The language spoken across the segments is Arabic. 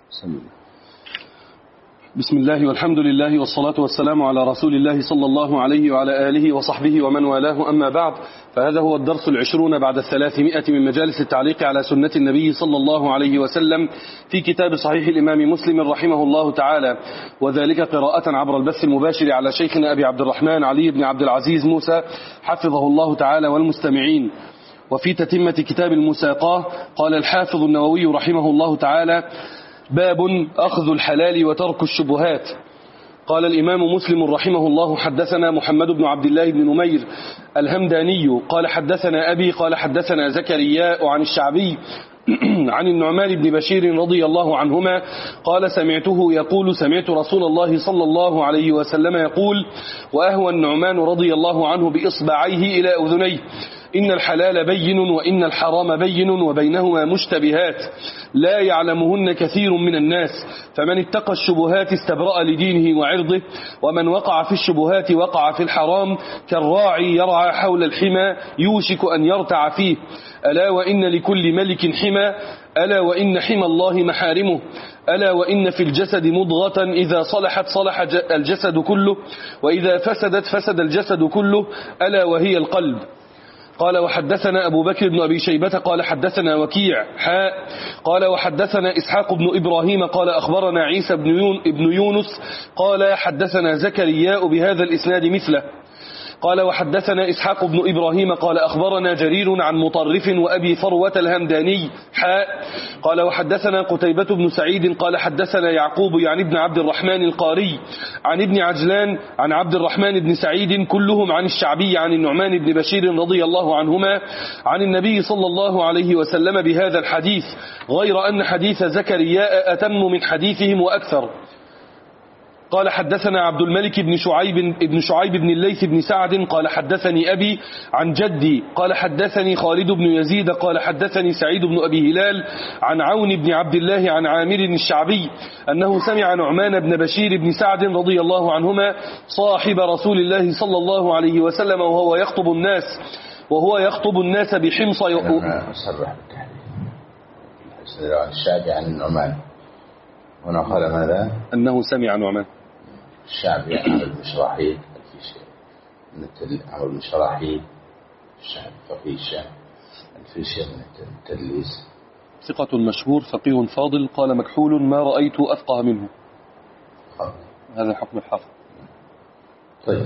بسم الله والحمد لله والصلاة والسلام على رسول الله صلى الله عليه وعلى آله وصحبه ومن والاه، أما بعد، فهذا هو الدرس 20 بعد 300 من مجالس التعليق على سنة النبي صلى الله عليه وسلم في كتاب صحيح الإمام مسلم رحمه الله تعالى، وذلك قراءة عبر البث المباشر على شيخنا أبي عبد الرحمن علي بن عبد العزيز موسى حفظه الله تعالى والمستمعين. وفي تتمة كتاب المساقاه قال الحافظ النووي رحمه الله تعالى: باب أخذ الحلال وترك الشبهات. قال الإمام مسلم رحمه الله: حدثنا محمد بن عبد الله بن نمير الهمداني قال حدثنا أبي قال حدثنا زكريا عن الشعبي عن النعمان بن بشير رضي الله عنهما قال سمعته يقول: سمعت رسول الله صلى الله عليه وسلم يقول، وأهوى النعمان رضي الله عنه بإصبعيه إلى أذنيه: إن الحلال بين وإن الحرام بين وبينهما مشتبهات لا يعلمهن كثير من الناس، فمن اتقى الشبهات استبرأ لدينه وعرضه، ومن وقع في الشبهات وقع في الحرام كالراعي يرعى حول الحمى يوشك أن يرتع فيه. ألا وإن لكل ملك حمى، ألا وإن حمى الله محارمه، ألا وإن في الجسد مضغة إذا صلحت صلح الجسد كله، وإذا فسدت فسد الجسد كله، ألا وهي القلب. قال وحدثنا أبو بكر بن أبي شيبة قال حدثنا وكيع قال وحدثنا إسحاق بن إبراهيم قال أخبرنا عيسى بن يونس قال حدثنا زكريا بهذا الإسناد مثله. قال وحدثنا إسحاق بن إبراهيم قال أخبرنا جرير عن مطرف وأبي فروة الهمداني قال وحدثنا قتيبة بن سعيد قال حدثنا يعقوب يعني ابن عبد الرحمن القاري عن ابن عجلان عن عبد الرحمن بن سعيد كلهم عن الشعبي عن النعمان بن بشير رضي الله عنهما عن النبي صلى الله عليه وسلم بهذا الحديث، غير أن حديث زكريا أتم من حديثهم وأكثر. قال حدثنا عبد الملك بن شعيب بن الليث بن سعد قال حدثني أبي عن جدي قال حدثني خالد بن يزيد قال حدثني سعيد بن أبي هلال عن عون بن عبد الله عن عامر الشعبي أنه سمع نعمان بن بشير بن سعد رضي الله عنهما صاحب رسول الله صلى الله عليه وسلم وهو يخطب الناس بحمص. الشعبي عن النعمان هنا قال ماذا؟ أنه سمع نعمان. الشعبي عمرو بن شراحيل عمرو بن شراحيل الشعبي فقيه الشام الفيشة من التدليس، ثقة مشهور فقيه فاضل. قال مكحول: ما رأيت أفقه منه. هذا حكم الحافظ. طيب.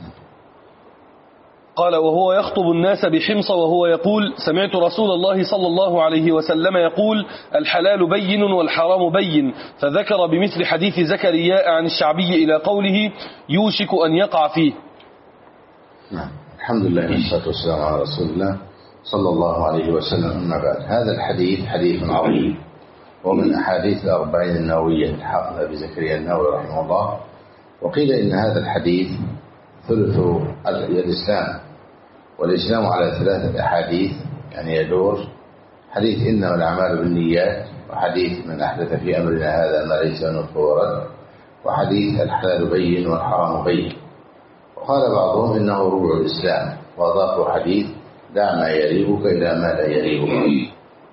قال وهو يخطب الناس بحمص وهو يقول: سمعت رسول الله صلى الله عليه وسلم يقول: الحلال بين والحرام بين، فذكر بمثل حديث زكريا عن الشعبي إلى قوله: يوشك أن يقع فيه. نعم. الحمد لله والصلاة والسلام على رسول الله صلى الله عليه وسلم. أما بعد، هذا الحديث حديث عظيم ومن أحاديث الأربعين النووية الحافظ أبي زكريا النووي رحمه الله. وقيل إن هذا الحديث ثلث الإسلام، والإسلام على 3 أحاديث يعني يدور: حديث إنما الأعمال بالنيات، وحديث من أحدث في أمرنا هذا ما ليس منه فهو رد، وحديث الحلال بين والحرام بين. وقال بعضهم إنه ربع الإسلام، وأضافوا حديث: دع ما يريبك إلى ما لا يريبك.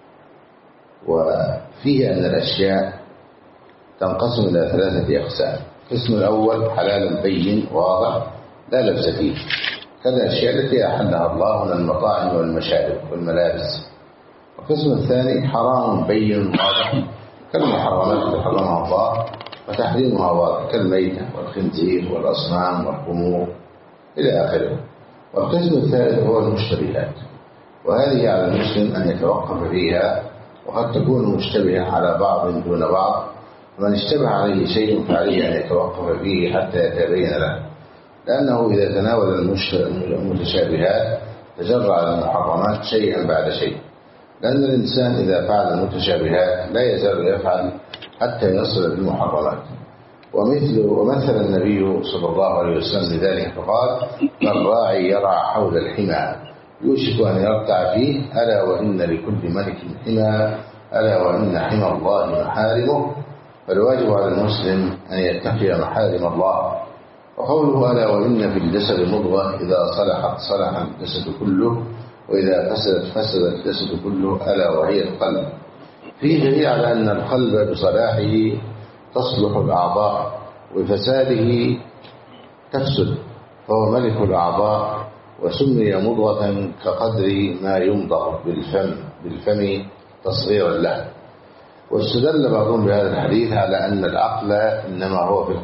وفيه أن الأشياء تنقسم إلى 3 أقسام: القسم الأول حلال بين واضح لا لبس فيه، كالأشياء التي أحلها الله من المطاعم والمشارب والملابس. والقسم الثاني حرام بين واضح كالمحرمات التي حرمها الله وتحريمها واضح كالميتة والخنزير والأصنام والخمور إلى آخره. والقسم الثالث هو المشتبهات، وهذه على المسلم أن يتوقف فيها، وقد تكون مشتبهة على بعض دون بعض، ومن اشتبه عليه شيء فعليه أن يتوقف فيه حتى يتبين له، لأنه إذا تناول المتشابهات تجرع على المحرمات شيئا بعد شيء، لأن الإنسان إذا فعل المتشابهات لا يزال يفعل حتى يصل بالمحرمات. ومثل النبي صلى الله عليه وسلم لذلك فقال: الراعي يرعى حول الحمى يوشك أن يرتع فيه، ألا وإن لكل ملك حمى، ألا وإن حمى الله محارمه. فالواجب على المسلم أن يتقي محارم الله. وقوله: ألا وإن في الجسد مضغة إذا صلحت صلح الجسد كله، وإذا فسدت فسد الجسد كله، ألا وهي القلب. فيه دليل على أن القلب بصلاحه تصلح الأعضاء وفساده تفسد، فهو ملك الأعضاء، وسمي مضغة كقدر ما يمضغ بالفم تصغيرا له. واستدل بعضهم بهذا الحديث على أن العقل إنما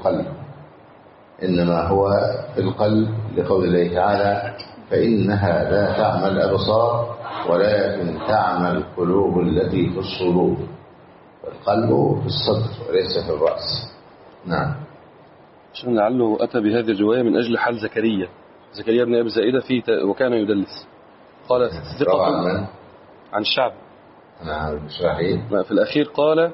هو في القلب لقول الله تعالى: فإنها لا تعمى الأبصار ولكن تعمى القلوب التي في الصدور. القلب في الصدر وليس في الرأس. نعم. عشان لعله أتى بهذه الرواية من أجل حال زكريا بن أبي زائدة فيه وكان يدلس. قال ثقة عن الشعب. نعم. في الأخير قال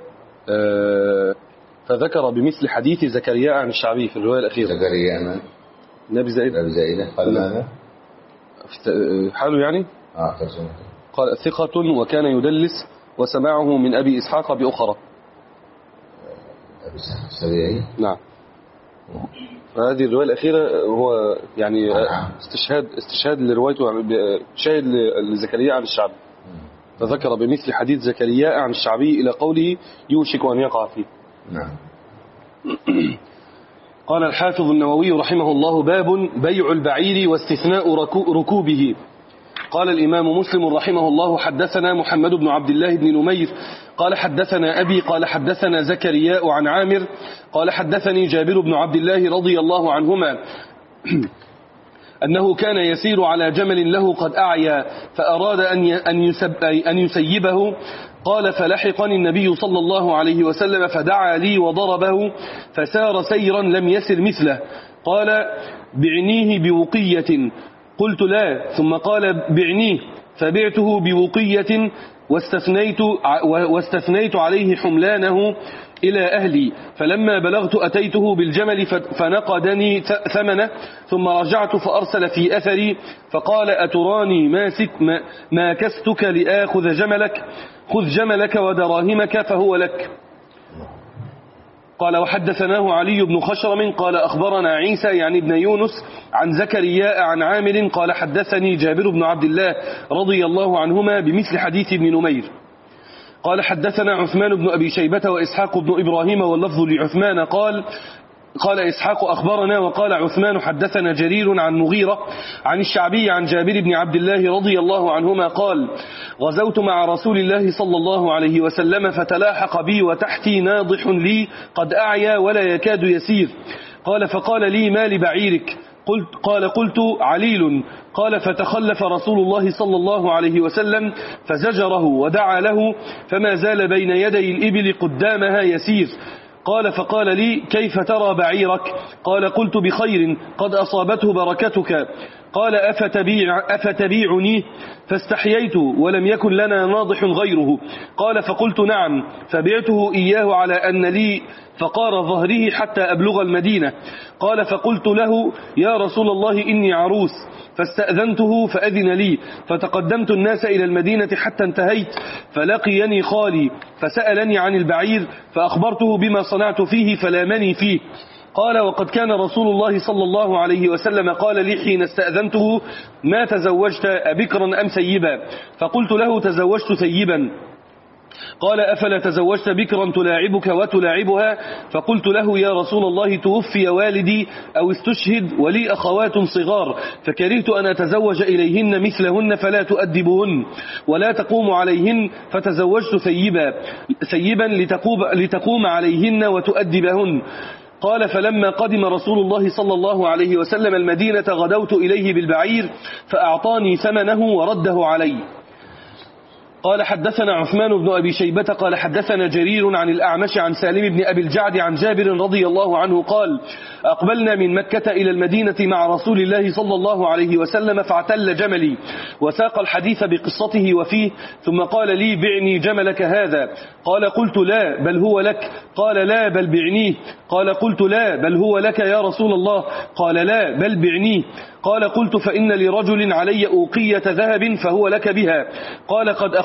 فذكر بمثل حديث زكريا عن الشعبي في الرواية الأخيرة. زكريا من أبي زائدة قال ماذا؟ حاله يعني قال ثقة وكان يدلس وسماعه من أبي إسحاق بأخرى. أبي إسحاق السبيعي. نعم. فهذه الرواية الأخيرة هو يعني استشهاد لروايته، شاهد لزكريا عن الشعبي، فذكر بمثل حديث زكريا عن الشعبي إلى قوله يوشك أن يقع فيه. نعم. قال الحافظ النووي رحمه الله: باب بيع البعير واستثناء ركوبه. قال الإمام مسلم رحمه الله: حدثنا محمد بن عبد الله بن نمير قال حدثنا أبي قال حدثنا زكريا عن عامر قال حدثني جابر بن عبد الله رضي الله عنهما أنه كان يسير على جمل له قد أعيا فأراد أن يسيبه. قال فلحقني النبي صلى الله عليه وسلم فدعا لي وضربه فسار سيرا لم يسر مثله. قال: بعنيه بوقية. قلت: لا. ثم قال: بعنيه. فبعته بوقية واستثنيت عليه حملانه إلى أهلي. فلما بلغت أتيته بالجمل فنقدني ثمنه، ثم رجعت فأرسل في أثري فقال: أتراني ما كستك لآخذ جملك؟ خذ جملك ودراهمك فهو لك. قال: وحدثناه علي بن خشرم قال أخبرنا عيسى يعني ابن يونس عن زكريا عن عامر قال حدثني جابر بن عبد الله رضي الله عنهما بمثل حديث ابن نمير. قال حدثنا عثمان بن أبي شيبة وإسحاق بن إبراهيم واللفظ لعثمان قال إسحاق أخبرنا وقال عثمان حدثنا جرير عن مغيرة عن الشعبي عن جابر بن عبد الله رضي الله عنهما قال: غزوت مع رسول الله صلى الله عليه وسلم فتلاحق بي وتحتي ناضح لي قد أعيا ولا يكاد يسير. قال: فقال لي: ما لبعيرك؟ قلت: عليل. قال: فتخلف رسول الله صلى الله عليه وسلم فزجره ودعا له فما زال بين يدي الإبل قدامها يسير. قال: فقال لي: كيف ترى بعيرك؟ قال: قلت: بخير قد أصابته بركتك. قال: أفتبيعني؟ فاستحييت ولم يكن لنا ناضح غيره. قال: فقلت: نعم. فبعته إياه على أن لي فقار ظهره حتى أبلغ المدينة. قال: فقلت له: يا رسول الله إني عروس. فاستأذنته فأذن لي، فتقدمت الناس إلى المدينة حتى انتهيت فلقيني خالي فسألني عن البعير فأخبرته بما صنعت فيه فلامني فيه. قال: وقد كان رسول الله صلى الله عليه وسلم قال لي حين استأذنته: ما تزوجت أبكرا أم سيبا؟ فقلت له: تزوجت سيبا. قال: أفلا تزوجت بكرا تلاعبك وتلاعبها؟ فقلت له: يا رسول الله توفي والدي أو استشهد ولي أخوات صغار فكرهت أن أتزوج إليهن مثلهن فلا تؤدبهن ولا تقوم عليهن، فتزوجت سيبا لتقوم عليهن وتؤدبهن. قال: فلما قدم رسول الله صلى الله عليه وسلم المدينة غدوت إليه بالبعير فأعطاني ثمنه ورده علي. قال: حدثنا عثمان بن أبي شيبة قال حدثنا جرير عن الأعمش عن سالم بن أبي الجعد عن جابر رضي الله عنه قال: أقبلنا من مكة إلى المدينة مع رسول الله صلى الله عليه وسلم فاعتل جملي، وساق الحديث بقصته وفيه، ثم قال لي: بعني جملك هذا. قال: قلت: لا بل هو لك. قال: لا بل بعنيه. قال: قلت: لا بل هو لك يا رسول الله. قال: لا بل بعنيه. قال: قلت: فإن لرجل علي أوقية ذهب فهو لك بها. قال: قد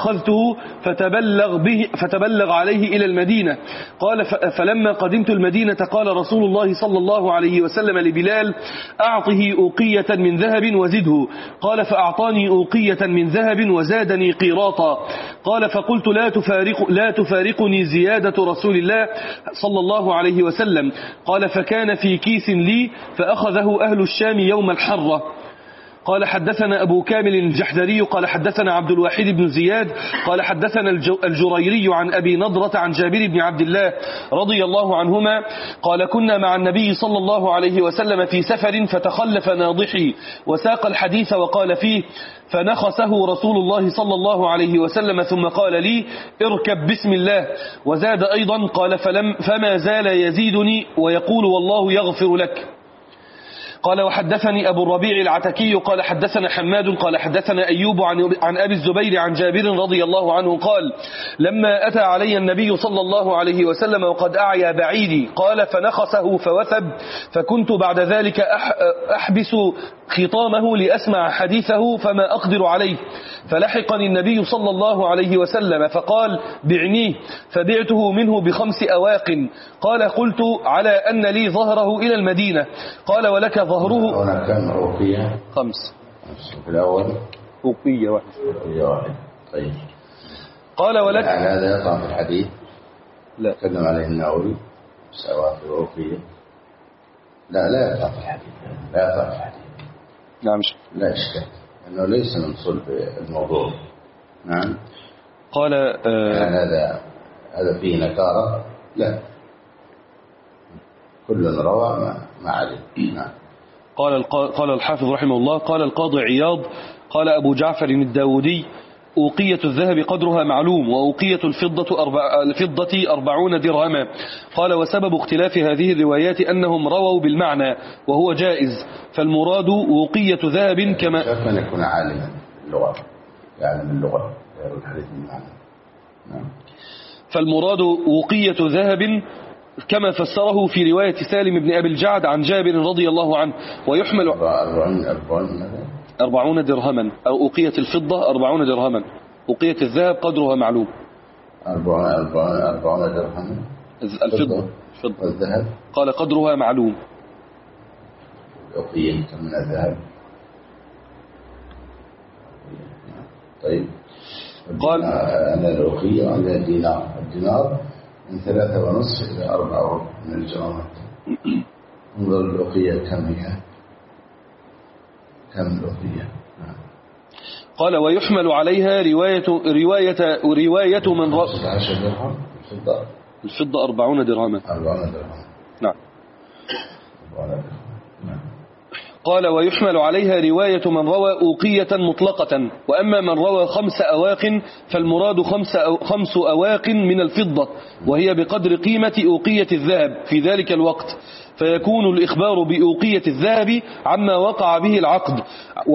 فأخذته فتبلغ عليه إلى المدينة. قال فلما قدمت المدينة قال رسول الله صلى الله عليه وسلم لبلال أعطه أوقية من ذهب وزده. قال فأعطاني أوقية من ذهب وزادني قيراطا. قال فقلت لا تفارقني زيادة رسول الله صلى الله عليه وسلم. قال فكان في كيس لي فأخذه أهل الشام يوم الحرة. قال حدثنا أبو كامل الجحدري قال حدثنا عبد الواحد بن زياد قال حدثنا الجريري عن أبي نضرة عن جابر بن عبد الله رضي الله عنهما قال كنا مع النبي صلى الله عليه وسلم في سفر فتخلف ناضحي وساق الحديث وقال فيه فنخسه رسول الله صلى الله عليه وسلم ثم قال لي اركب بسم الله. وزاد أيضا قال فما زال يزيدني ويقول والله يغفر لك. قال وحدثني أبو الربيع العتكي قال حدثنا حماد قال حدثنا أيوب عن أبي الزبير عن جابر رضي الله عنه قال لما أتى علي النبي صلى الله عليه وسلم وقد أعيا بعيدي قال فنخسه فوثب فكنت بعد ذلك أحبس خطامه لأسمع حديثه فما أقدر عليه فلحقني النبي صلى الله عليه وسلم فقال بعنيه فبعته منه ب5 أواق. قال قلت على أن لي ظهره إلى المدينة. قال ولك ظهره. هنا كم أوقية؟ 5 في الأول أوقية واحد. طيب قال ولك يعني هذا يقع في الحديث لا تكلم عليه النووي سواء في الأوقية لا يقع في الحديث نعم لا إشكال أنه ليس من صلب الموضوع. نعم قال يعني هذا فيه نكارة لا كل روى ما عليه. نعم قال الحافظ رحمه الله قال القاضي عياض قال أبو جعفر الداودي أوقية الذهب قدرها معلوم وأوقية الفضة 40 درهما. قال وسبب اختلاف هذه الروايات أنهم رووا بالمعنى وهو جائز فالمراد أوقية ذهب كما شرط أن يكون عالما باللغة يعلم اللغة الحديث بالمعنى. نعم فالمراد أوقية ذهب كما فسره في رواية سالم بن أبي الجعد عن جابر رضي الله عنه ويحمل 40 درهما أو أوقية الفضة 40 درهما أوقية الذهب قدرها معلوم 40 درهما الفضة والذهب قال قدرها معلوم أوقية من الذهب. طيب قال أن الأوقية وأن الدينار من 3.5 إلى 4 من الجرامات. انظر الأوقية كم هي كم الأوقية. قال ويحمل عليها رواية من رأى الفضة 40 درهما. نعم قال ويحمل عليها رواية من روى أوقية مطلقة وأما من روى 5 أواق فالمراد 5 أواق من الفضة وهي بقدر قيمة أوقية الذهب في ذلك الوقت فيكون الإخبار بأوقية الذهب عما وقع به العقد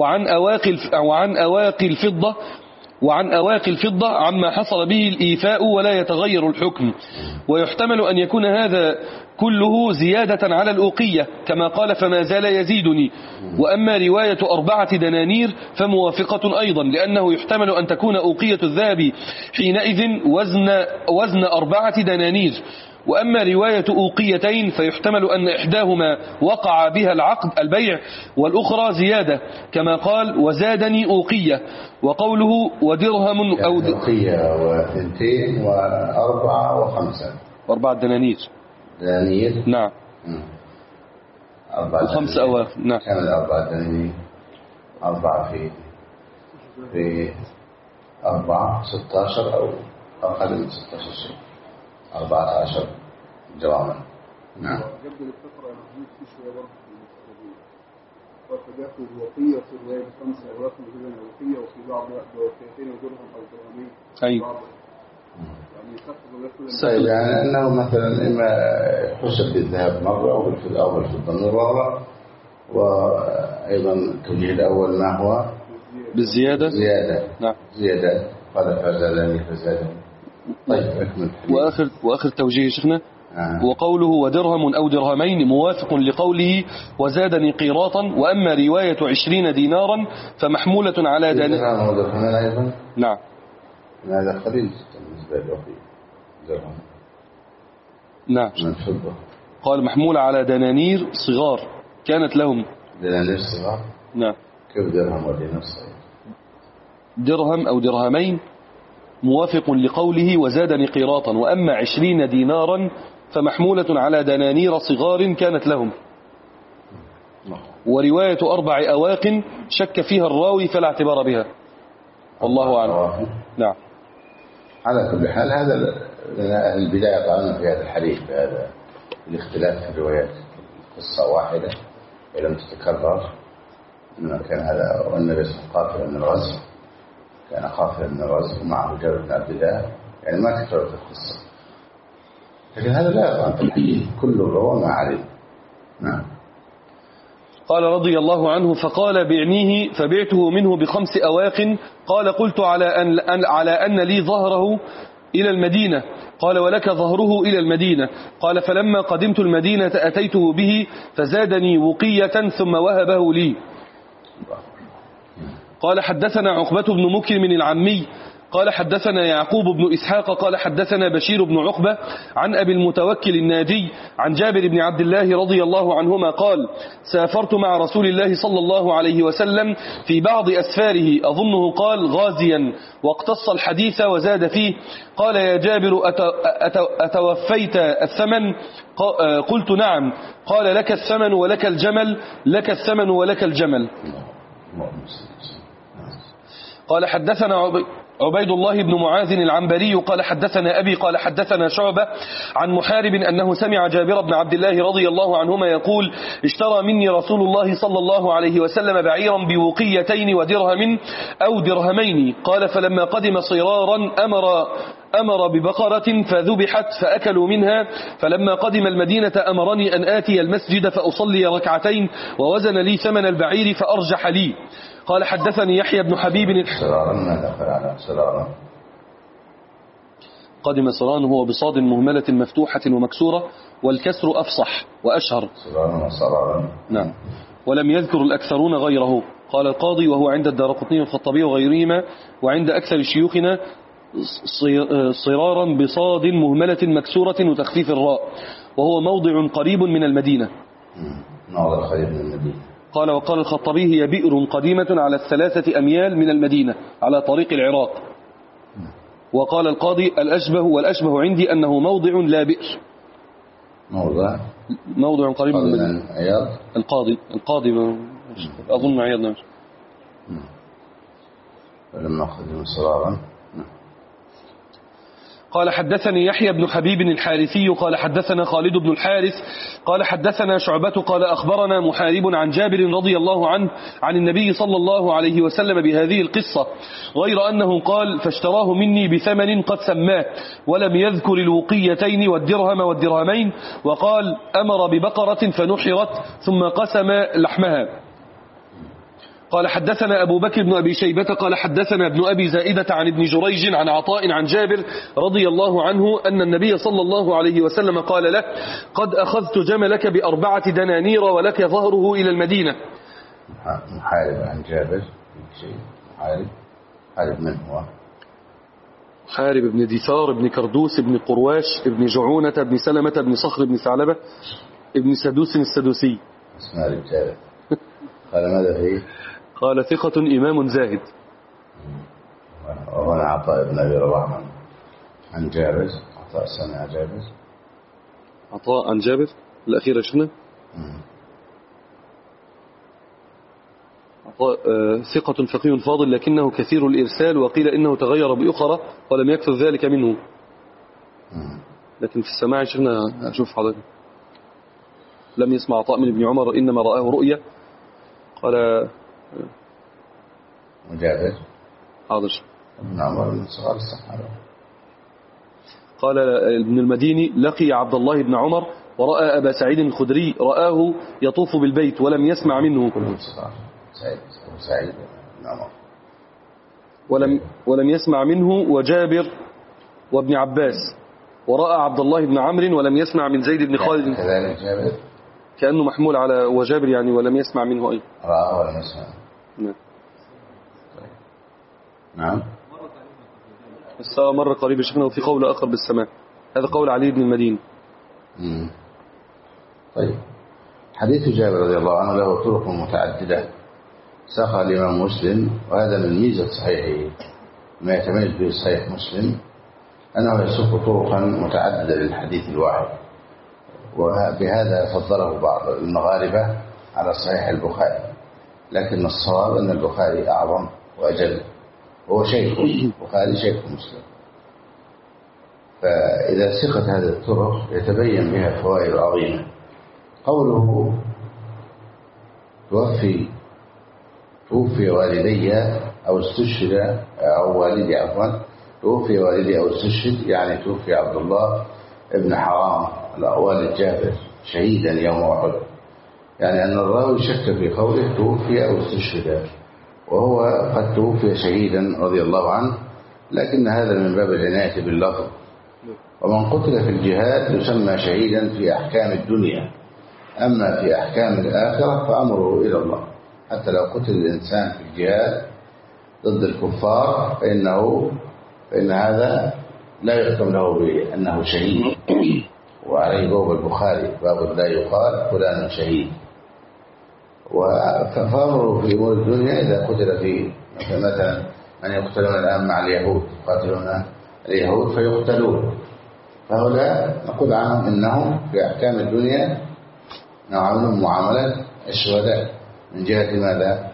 وعن أواق الفضة عما حصل به الإيفاء ولا يتغير الحكم. ويحتمل أن يكون هذا كله زيادة على الأوقية كما قال فما زال يزيدني. وأما رواية 4 دنانير فموافقة أيضا لأنه يحتمل أن تكون أوقية الذهب حينئذ وزن 4 دنانير. وأما رواية أوقيتين فيحتمل أن إحداهما وقع بها العقد البيع والأخرى زيادة كما قال وزادني أوقية. وقوله ودرهم أو أوقية و2 و4 و5 و4 دنانير نعم 5 أواق. نعم كم 4 دنانير 4 في 4 16 أو أقل من 16 شيء 14 جراما. نعم جبد الفقرة محمود في شوية برضه في المستقبلين وفجاته الوقية في الرواية 5 أواق وجبنا الوقية وفي بعض وقيتين ودرهم أو درهمين. أيوة طيب يعني أنه مثلا إما حسب بالذهب مرة أو بالفضة مرة. وأيضا التوجيه الأول ما هو بالزيادة نعم زيادة قال فزادني طيب أكمل. وآخر توجيه شيخنا وقوله ودرهم أو درهمين موافق لقوله وزادني قيراطا. وأما رواية 20 دينارا فمحمولة على درهم ودرهمين أيضا. نعم هذا قليل جدا بالنسبة للوقية درهم نعم. من فضة. قال محمولة على دنانير صغار كانت لهم. دنانير صغار. نعم. كيف درهم ودينار صغير؟ درهم أو درهمين موافق لقوله وزادني قيراطا، وأما 20 دينارا فمحمولة على دنانير صغار كانت لهم. ورواية 4 أواق شك فيها الراوي فلا اعتبار بها، والله أعلم. نعم. على كل حال هذا أهل البداية طعنا في هذا الحديث، بهذا الاختلاف في الروايات، قصة واحدة ولم تتكرر، إنما كان هذا والنبي صلى الله عليه وسلم قافلا من الغزو، كان قافلا من الغزو ومعه جابر بن عبد الله، يعني ما تكررت القصة، لكن هذا لا يطعن في الحديث، كل روى ما عليه. نعم. قال رضي الله عنه فقال بعنيه فبعته منه ب5 أواق. قال قلت على أن لي ظهره إلى المدينة. قال ولك ظهره إلى المدينة. قال فلما قدمت المدينة أتيته به فزادني وقية ثم وهبه لي. قال حدثنا عقبة بن مكرم العمي قال حدثنا يعقوب بن إسحاق قال حدثنا بشير بن عقبة عن أبي المتوكل الناجي عن جابر بن عبد الله رضي الله عنهما قال سافرت مع رسول الله صلى الله عليه وسلم في بعض أسفاره، أظنه قال غازيا، واقتص الحديث وزاد فيه. قال يا جابر أتوفيت الثمن؟ قلت نعم. قال لك الثمن ولك الجمل، لك الثمن ولك الجمل. قال حدثنا عبيد الله بن معاذ العنبري قال حدثنا أبي قال حدثنا شعبة عن محارب أنه سمع جابر بن عبد الله رضي الله عنهما يقول اشترى مني رسول الله صلى الله عليه وسلم بعيرا بوقيتين ودرهم أو درهمين. قال فلما قدم صرارا أمر ببقرة فذبحت فأكلوا منها. فلما قدم المدينة أمرني أن آتي المسجد فأصلي ركعتين ووزن لي ثمن البعير فأرجح لي. قال حدثني يحيى بن حبيب قدم صران هو بصاد مهملة مفتوحة ومكسورة والكسر أفصح وأشهر. نعم. ولم يذكر الأكثرون غيره. قال القاضي وهو عند الدارقطني والخطابي وغيرهما وعند أكثر شيوخنا صرارا بصاد مهملة مكسورة وتخفيف الراء، وهو موضع قريب من المدينة. موضع قريب من المدينة. قال وقال الخطابي هي بئر قديمة على 3 أميال من المدينة على طريق العراق. وقال القاضي والأشبه عندي أنه موضع لا بئر. موضع قريب من المدينة. عياض. القاضي أظن عياض. نعم. فلما قدم صرارا. قال حدثني يحيى بن حبيب الحارثي قال حدثنا خالد بن الحارث قال حدثنا شعبة قال أخبرنا محارب عن جابر رضي الله عنه عن النبي صلى الله عليه وسلم بهذه القصة، غير أنه قال فاشتراه مني بثمن قد سماه، ولم يذكر الوقيتين والدرهم والدرهمين، وقال أمر ببقرة فنحرت ثم قسم لحمها. قال حدثنا أبو بكر بن أبي شيبة قال حدثنا ابن أبي زائدة عن ابن جريج عن عطاء عن جابر رضي الله عنه أن النبي صلى الله عليه وسلم قال له قد أخذت جملك ب4 دنانير ولك ظهره إلى المدينة. محارب عن جابر محارب من هو؟ محارب بن دثار بن كردوس بن قرواش بن جعونة بن سلمة بن صخر بن ثعلبة بن سدوس السدوسي. اسمع رجال. قال ماذا فيه؟ قال ثقة إمام زاهد. وهنا عطاء بن أبي رباح عن جابر. عطاء سمع جابر. عطاء عن جابر الأخير شفنا. عطاء ثقة فقيه فاضل لكنه كثير الإرسال، وقيل إنه تغير بأخرى ولم يكثر ذلك منه. لكن في السماع شفنا أشوف حضرتك لم يسمع عطاء من ابن عمر إنما رآه رؤية. قال مجابر حاضر ابن عمر من صغار الصحابة. قال ابن المديني لقي عبد الله بن عمر ورأى أبا سعيد الخدري رآه يطوف بالبيت ولم يسمع منه. كلهم صغار. سعيد بن عمر ولم يسمع منه وجابر وابن عباس، ورأى عبد الله بن عمرو ولم يسمع من زيد بن خالد. كذلك جابر كأنه محمول على وجابر يعني ولم يسمع منه أيضا. رأى ولم يسمع. نعم. نعم. بس مرة قريب شيخنا، وفي قول آخر بالسماء. هذا قول علي بن المديني. طيب، حديث جابر رضي الله عنه له طرق متعددة ساقها الإمام مسلم، وهذا من ميزة صحيحه، ما يتميز به صحيح مسلم أنه يسوق طرقا متعددة للحديث الواحد، وبهذا فضله بعض المغاربة على صحيح البخاري، لكن الصواب أن البخاري أعظم وأجل، هو شيخ البخاري شيخ مسلم. فإذا سقت هذه الطرق يتبين بها فوائد عظيمة. قوله توفي والدي أو استشهد، أو والدي عفوا، توفي والدي أو استشهد، يعني توفي عبد الله ابن حرام والد جابر شهيدا يوم أحد، يعني أن الراوي شك في قوله توفي أو استشهد، وهو قد توفي شهيدا رضي الله عنه، لكن هذا من باب العناية باللفظ. ومن قتل في الجهاد يسمى شهيدا في أحكام الدنيا، أما في أحكام الآخرة فأمره إلى الله. حتى لو قتل الإنسان في الجهاد ضد الكفار فإن هذا لا يحكم له بأنه شهيد، وعليه باب البخاري باب لا يقال فلان شهيد. فأمره في أمور الدنيا إذا قتل في مثلا من يقتلون الآن مع اليهود، يقاتلون اليهود فيقتلون، فهؤلاء نقول عنهم إنهم في أحكام الدنيا نعاملهم معاملة الشهداء من جهة ماذا؟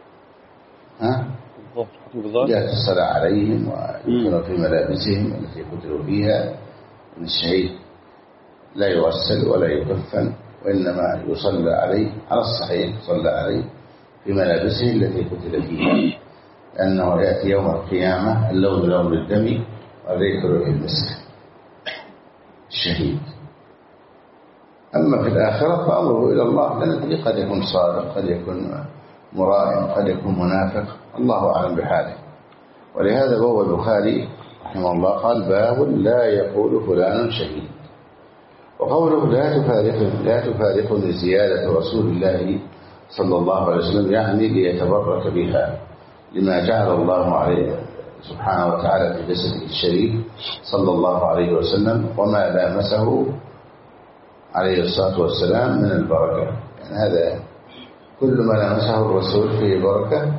من جهة الصلاة عليهم ويكونوا في ملابسهم التي قتلوا فيها. من الشهيد لا يغسل ولا يكفن، وإنما يصلى عليه على الصحيح، يصلى عليه في ملابسه التي قتل فيها، لأنه يأتي يوم القيامة اللون لون الدم والريح ريح المسك الشهيد. أما في الآخرة فأمره إلى الله، لأنه قد يكون صادق، قد يكون مرائم، قد يكون منافق، الله أعلم بحاله. ولهذا باب البخاري رحمه الله قال باب لا يقول فلان شهيد. وقوله لا تفارقني زيادة رسول الله صلى الله عليه وسلم، يعني ليتبرك بها لما جعل الله عليه سبحانه وتعالى في جسده الشريف صلى الله عليه وسلم، وما لامسه عليه الصلاة والسلام من البركة. يعني هذا كل ما لامسه الرسول فيه بركة،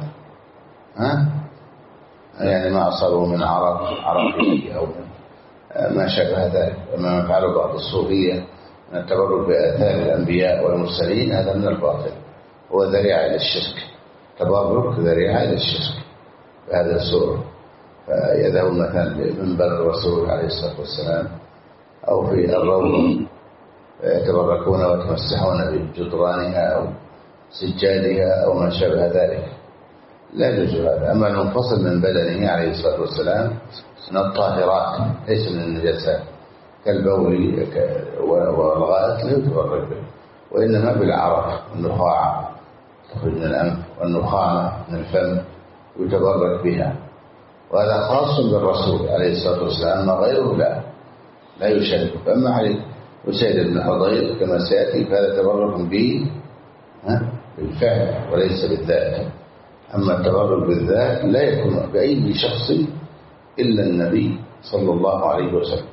يعني ما أصابه من عرقه أو ما شابه ذلك، وما يفعله بعض الصوفية من التبرك بآثار الأنبياء والمرسلين، هذا من الباطل، هو ذريعة إلى الشرك، تبرك ذريعة إلى الشرك بهذا الصورة. فيذهب مثلا لمنبر الرسول عليه الصلاة والسلام أو في الروضة يتبركون ويتمسحون بجدرانها أو سجادها أو ما شابه ذلك، لا يجوز هذا. أما المنفصل من بدنه عليه الصلاة والسلام من الطاهرات ليس من النجاسات كالبول والغائط لا يتبرك به، وإنما بالعرق والنخاعة تخرج من الأنف والنخامة من الفم يتبرك بها، وهذا خاص بالرسول عليه الصلاة والسلام، ما غيره لا يشارك. فأما عليه أسيد بن حضير كما سيأتي فهذا تبرك به بالفعل وليس بالذات. أما التبرك بالذات لا يكون بأي شخص إلا النبي صلى الله عليه وسلم.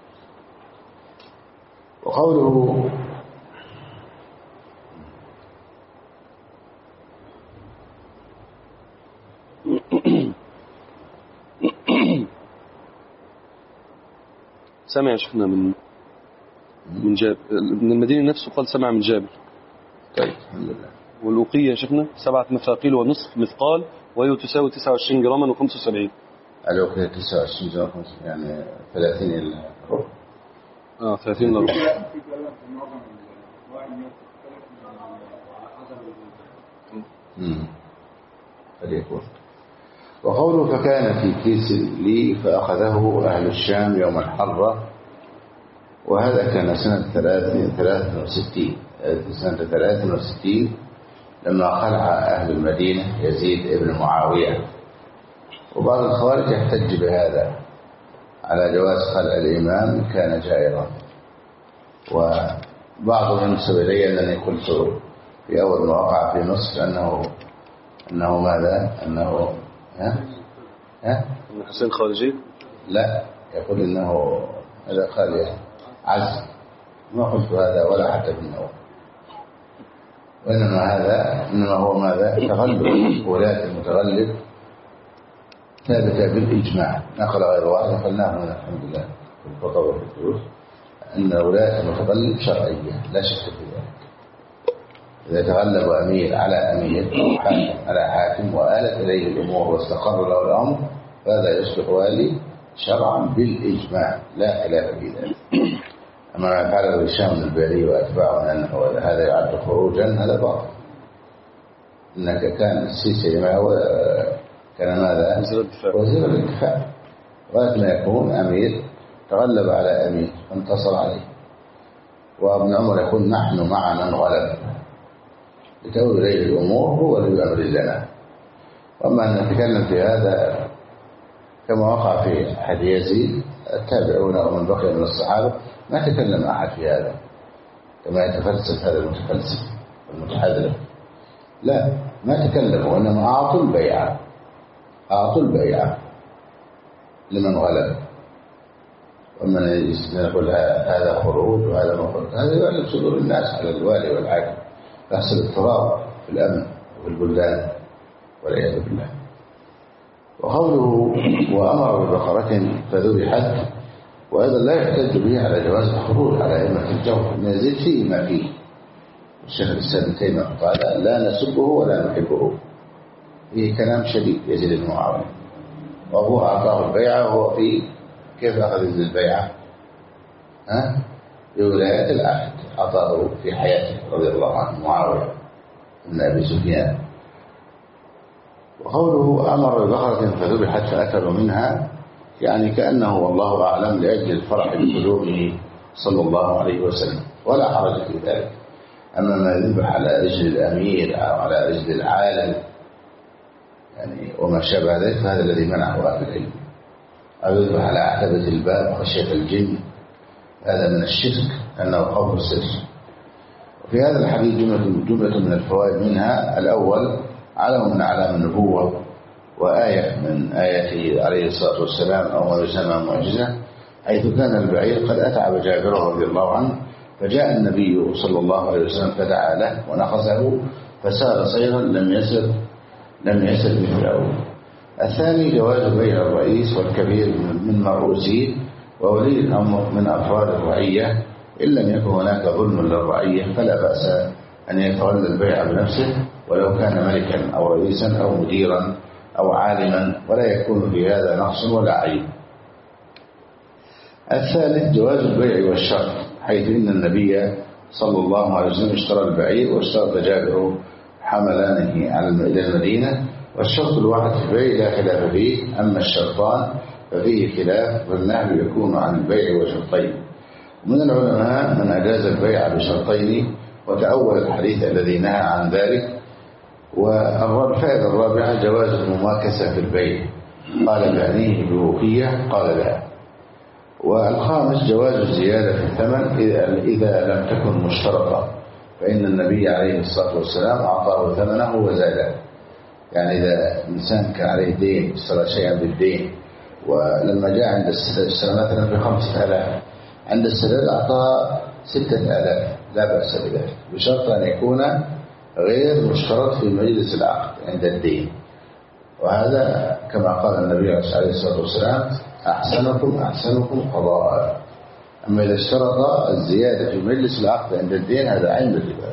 وقوله سمع شفنا من جابر من المدينة نفسه، قال سمع من جابر. طيب الحمد لله. والوقية شفنا 7 مثاقيل ونصف مثقال، وهي تساوي 29 جراما و75. الوقية 29 جرام يعني 30 إلا ربع. 30 إلا ربع. قد يكون. وقوله فكان في كيس لي فأخذه أهل الشام يوم الحرة، وهذا كان سنة 63 لما خلع أهل المدينة يزيد ابن معاوية. وبعض الخوارج يحتج بهذا على جواز خلع الإمام كان جائرا، وبعضهم ينسب إلي أنني قلت في أول ما وقع في مصر أنه ماذا؟ أنه حسين خارجي؟ لا، يقول إنه هذا قال عزم، ما قلت هذا ولا حتى بالنوم، وإنما هذا إنما هو ماذا؟ تغلب. ولاية المتغلب ثابتة بالإجماع، نقل غير واحد نقلناه من الحمد لله في الخطب وفي الدروس أن ولاية المتغلب شرعية لا شك في ذلك. إذا تغلب أمير على أمير أو حاكم على حاكم وآلت إليه الأمور واستقر له الأمر فهذا يصبح والي شرعا بالإجماع لا خلاف في ذلك. أما ما فعله هشام الباري وأتباعه أنه هذا يعد خروجا هذا باطل. إنك كان السيسي ما هو كان ماذا؟ وزير الدفاع، وقت ما يكون أمير تغلب على أمير وانتصر عليه، وابن عمر يقول نحن مع من غلب لتولي إليه الأمور هو اللي أمر لنا. وأما أن نتكلم في هذا كما وقع في أحد يزيد التابعون ومن بقي من الصحابة ما تكلم أحد في هذا كما يتفلسف هذا المتفلسف والمتحذر، لا ما تكلموا، وإنما أعطوا البيعة لمن غلب. ومن يقول هذا خروج وهذا مخرج، هذا يعلم صدور الناس على الوالي والحاكم، يحصل اضطراب في الأمن وفي البلدان والعياذ بالله. وقوله وأمر ببقرة فذبحت، وأيضا لا يحتج به على جواز الخروج على أئمة الجور، نزل فيه ما فيه. الشيخ الإسلام ابن تيمية قال لا نسبه ولا نحبه، فيه كلام شديد يزيد بن معاوية. وأبوه أعطاه البيعة وهو في كيف أخذ البيعة؟ بولاية العهد، أعطاه في حياته رضي الله عنه معاوية بن أبي سفيان. وقوله أمر ببقرة فذبحت فأكلوا منها، يعني كأنه والله أعلم لأجل الفرح بقدومه صلى الله عليه وسلم، ولا حرج في ذلك. أما ما ذبح على رجل الأمير أو على رجل العالم يعني وما شابه ذلك فهذا الذي منعه أهل العلم. أو يذبح على عتبة الباب خشية الجن، هذا من الشرك أنه قول سر. وفي هذا الحديث جملة من الفوائد، منها الأول علم من أعلام النبوة وآية من آياته عليه الصلاة والسلام أو ما يسمى معجزة، حيث كان البعير قد أتعب جابر رضي الله عنه، فجاء النبي صلى الله عليه وسلم فدعا له ونخزه فسار سيرا لم يسر مثله. الثاني جواز بيع الرئيس والكبير من مرؤوسين وولي الأمر من أفراد الرعية، إن لم يكن هناك ظلم للرعية فلا بأس أن يتولى البيع بنفسه ولو كان ملكا أو رئيسا أو مديرا أو عالما، ولا يكون في هذا نقص ولا عيب. الثالث جواز البيع والشرط، حيث إن النبي صلى الله عليه وسلم اشترى البعير واشترط جابر حملانه إلى المدينة، والشرط الواحد في البيع لا خلاف فيه، أما الشرطان ففيه خلاف، والنهي يكون عن البيع وشرطين. من العلماء من أجاز البيع بشرطين وتأول الحديث الذي نهى عن ذلك. والفائدة الرابعة جواز المماكسة في البيع، قال بعنيه بوقية قال لا. والخامس جواز الزيادة في الثمن إذا لم تكن مشترطة، فإن النبي عليه الصلاة والسلام أعطاه ثمنه وزاده. يعني إذا إنسان كان عليه دين اشترى شيئا بالدين، ولما جاء عند السداد اشترى مثلا ب5,000، عند السداد أعطاه 6,000 لا بأس بذلك، بشرط أن يكون غير مشترط في مجلس العقد عند الدين. وهذا كما قال النبي عليه الصلاة والسلام أحسنكم قضاء. أما إذا اشترط الزيادة في مجلس العقد عند الدين هذا عين الربا.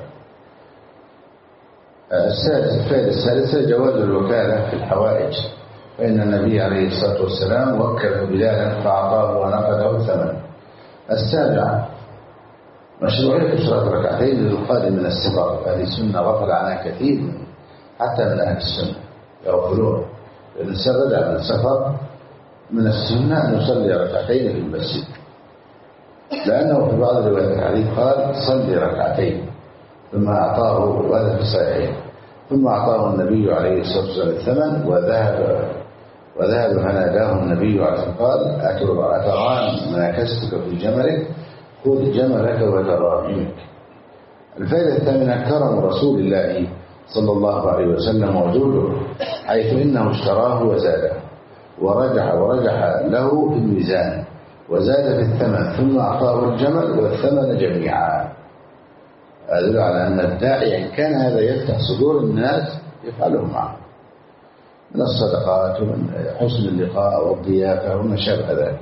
الفائدة الثالثة جواز الوكالة في الحوائج، فإن النبي عليه الصلاة والسلام وكل بلالا فأعطاه ونقده الثمن. السابعة مشروعية إشراك ركعتين للقادم من السفر، هذه سنة غفل عنها كثير حتى من أهل السنة يغفلون، لأن رجع من السفر من السنة أن يصلي ركعتين في المسجد، لأنه في بعض روايات الحديث قال صلي ركعتين، ثم أعطاه، وهذا في الصحيحين، ثم أعطاه النبي عليه الصلاة والسلام الثمن وذهب فناداه النبي عليه الصلاة والسلام قال أتران مناكستك في جملك، خذ جملك وتراهمك. الفائدة الثامنة كرم رسول الله صلى الله عليه وسلم وجوده، حيث إنه اشتراه وزاده، ورجح له في الميزان وزاد في الثمن ثم أعطاه الجمل والثمن جميعا. أدل على أن الداعي إن كان هذا يفتح صدور الناس يفعله معه من الصدقات ومن حسن اللقاء والضيافة وما شابه ذلك.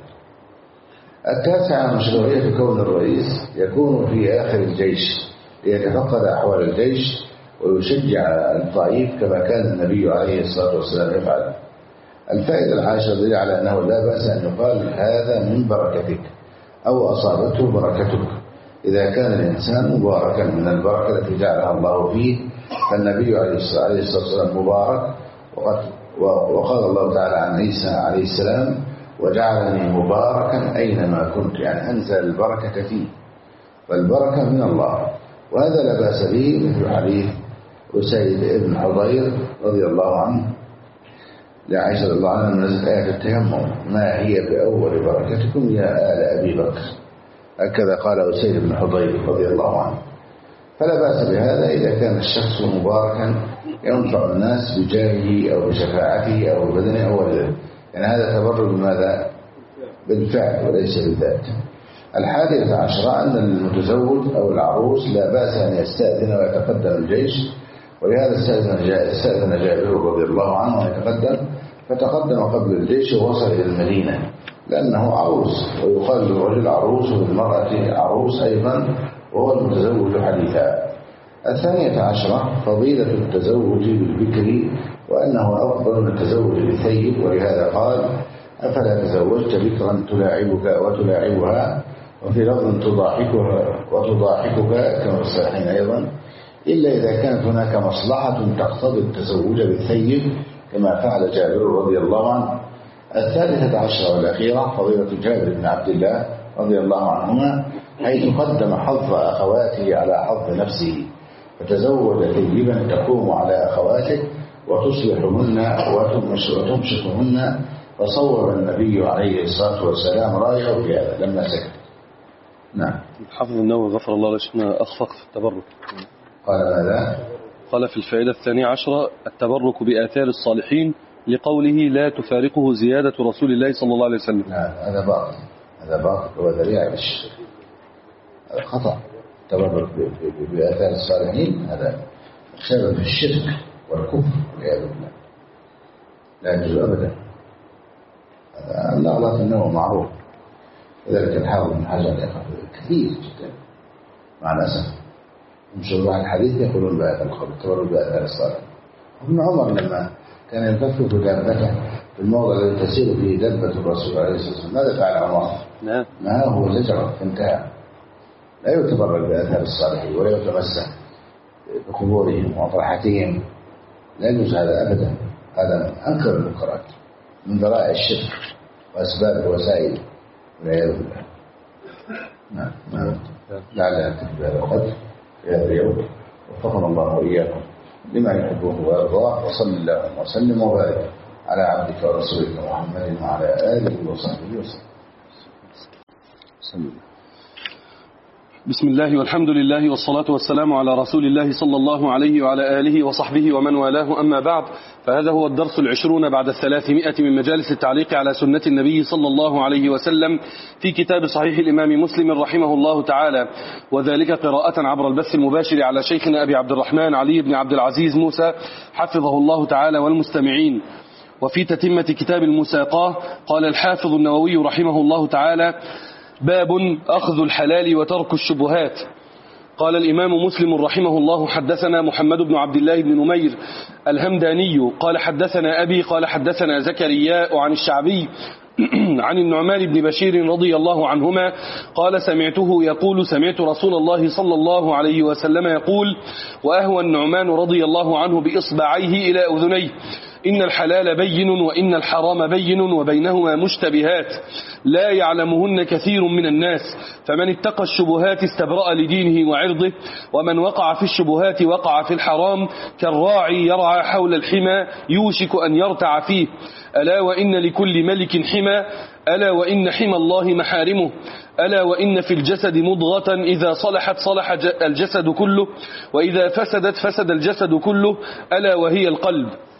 9 مشروعية كون الرئيس يكون في آخر الجيش ليتفقد أحوال الجيش ويشجع الضعيف كما كان النبي عليه الصلاة والسلام يفعل. الفائدة 10 دليل على أنه لا بأس أن يقال هذا من بركتك أو أصابته بركتك إذا كان الإنسان مباركا من البركة التي جعلها الله فيه، فالنبي عليه الصلاة والسلام مبارك، وقال الله تعالى عن عيسى عليه السلام وجعلني مباركا أينما كنت، يعني أنزل البركة فيه، فالبركة من الله، وهذا لا بأس به مثل حديث أسيد بن حضير رضي الله عنه لعائشة رضي الله عنها نزلت آية التيمم ما هي بأول بركتكم يا آل أبي بكر، هكذا قال أسيد بن حضير رضي الله عنه. فلا بأس بهذا إذا كان الشخص مباركا ينفع الناس بجاهه أو بشفاعته أو ببدنه أو غيره، يعني هذا تبرك بماذا؟ بالفعل وليس بالذات. 11 أن المتزوج أو العروس لا بأس أن يستأذن ويتقدم الجيش، ولهذا استأذن جابر رضي الله عنه أن يتقدم، فتقدم قبل الجيش ووصل إلى المدينة لأنه عروس، ويقال للرجل عروس وللمرأة عروس أيضا وهو المتزوج حديثا. 12 فضيلة التزوج بالبكر وأنه أفضل من التزوج بالثيب، ولهذا قال أفلا تزوجت بكرا تلاعبك وتلاعبها، وفي لفظ تضاحكها وتضاحكك كما في الصحيحين أيضا، إلا إذا كانت هناك مصلحة تقتضي التزوج بالثيب كما فعل جابر رضي الله عنه. 13 والأخيرة فضيلة جابر بن عبد الله رضي الله عنهما، حيث قدم حظ أخواته على حظ نفسه، فتزوج ثيبا تقوم على أخواته وتصلحهن وتمشطهن، فصوب النبي عليه الصلاة والسلام رايه في هذا لما سكت. نعم. حافظ النووي غفر الله لشنا أخفق في التبرك. قال ماذا؟ قال في الفائدة 12 التبرك بآثار الصالحين لقوله لا تفارقه زيادة رسول الله صلى الله عليه وسلم. لا هذا باطل، هذا باطل وذريعة للشرك، هذا خطأ. التبرك بآثار الصالحين هذا سبب في الشرك والكفر والعياذ بالله، لا يجوز أبدا. هذا الأغلاط أنه معروف، وذلك الحافظ بن حجر كثير جدا مع الأسف مشروع الحديث يقولون بهذا القول التبرك بآثار الصالحين. ابن عمر لما كان يلتف بدابته في الموضع الذي تسير فيه دابة الرسول عليه الصلاة والسلام ماذا فعل عمر؟ ما هو زجر فانتهى. لا يتبرك بآثار الصالحين ولا يتمسك بقبورهم وفرحتهم، لا يجوز هذا أبدا. هذا من أنكر المنكرات من ذرائع الشرك وأسباب الوسائل والعياذ بالله. نعم. لعلها تكفي هذا القدر في هذا اليوم، وفقنا الله وإياكم لما يحبه ويرضاه، وصلى الله وسلم وبارك على عبدك ورسولك محمد وعلى آله وصحبه وسلم. بسم الله والحمد لله والصلاة والسلام على رسول الله صلى الله عليه وعلى آله وصحبه ومن والاه، أما بعد، فهذا هو الدرس 20 بعد 300 من مجالس التعليق على سنة النبي صلى الله عليه وسلم في كتاب صحيح الإمام مسلم رحمه الله تعالى، وذلك قراءة عبر البث المباشر على شيخنا أبي عبد الرحمن علي بن عبد العزيز موسى حفظه الله تعالى والمستمعين. وفي تتمة كتاب المساقاة قال الحافظ النووي رحمه الله تعالى: باب أخذ الحلال وترك الشبهات. قال الإمام مسلم رحمه الله: حدثنا محمد بن عبد الله بن نمير الهمداني قال حدثنا أبي قال حدثنا زكرياء عن الشعبي عن النعمان بن بشير رضي الله عنهما قال سمعته يقول: سمعت رسول الله صلى الله عليه وسلم يقول، وأهوى النعمان رضي الله عنه بإصبعيه إلى أذنيه: إن الحلال بين وإن الحرام بين وبينهما مشتبهات لا يعلمهن كثير من الناس، فمن اتقى الشبهات استبرأ لدينه وعرضه، ومن وقع في الشبهات وقع في الحرام كالراعي يرعى حول الحمى يوشك أن يرتع فيه. ألا وإن لكل ملك حمى، ألا وإن حمى الله محارمه، ألا وإن في الجسد مضغة إذا صلحت صلح الجسد كله، وإذا فسدت فسد الجسد كله، ألا وهي القلب.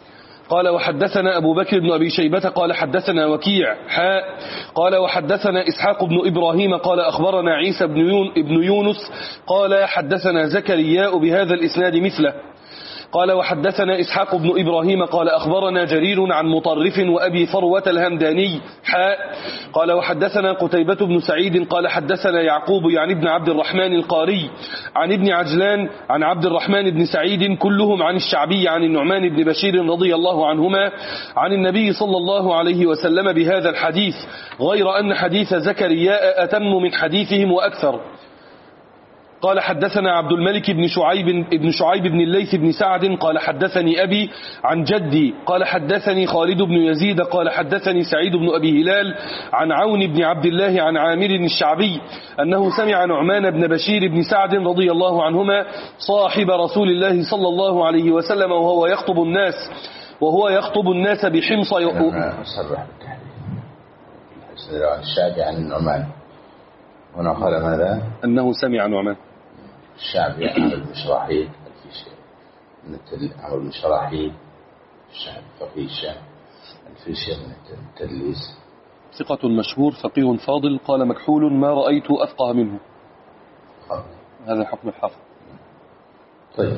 قال وحدثنا أبو بكر بن أبي شيبة قال حدثنا وكيع قال وحدثنا إسحاق بن إبراهيم قال أخبرنا عيسى بن يونس قال حدثنا زكرياء بهذا الإسناد مثله. قال وحدثنا إسحاق بن إبراهيم قال أخبرنا جرير عن مطرف وأبي فروة الهمداني قال وحدثنا قتيبة بن سعيد قال حدثنا يعقوب يعني ابن عبد الرحمن القاري عن ابن عجلان عن عبد الرحمن بن سعيد كلهم عن الشعبي عن النعمان بن بشير رضي الله عنهما عن النبي صلى الله عليه وسلم بهذا الحديث، غير أن حديث زكرياء أتم من حديثهم وأكثر. قال حدثنا عبد الملك بن شعيب بن الليث بن سعد قال حدثني أبي عن جدي قال حدثني خالد بن يزيد قال حدثني سعيد بن أبي هلال عن عون بن عبد الله عن عامر الشعبي أنه سمع نعمان بن بشير بن سعد رضي الله عنهما صاحب رسول الله صلى الله عليه وسلم وهو يخطب الناس بحمص أصرح بالتحديد عن الشعبي عن النعمان، هنا قال ماذا؟ أنه سمع نعمان. الشعبي عمرو بن شراحيل من عمرو بن شراحيل الشعبي فقيه الشام الفيشي من التدليس، ثقة مشهور فقيه فاضل. قال مكحول ما رأيت أفقه منه. هذا حكم الحافظ. طيب.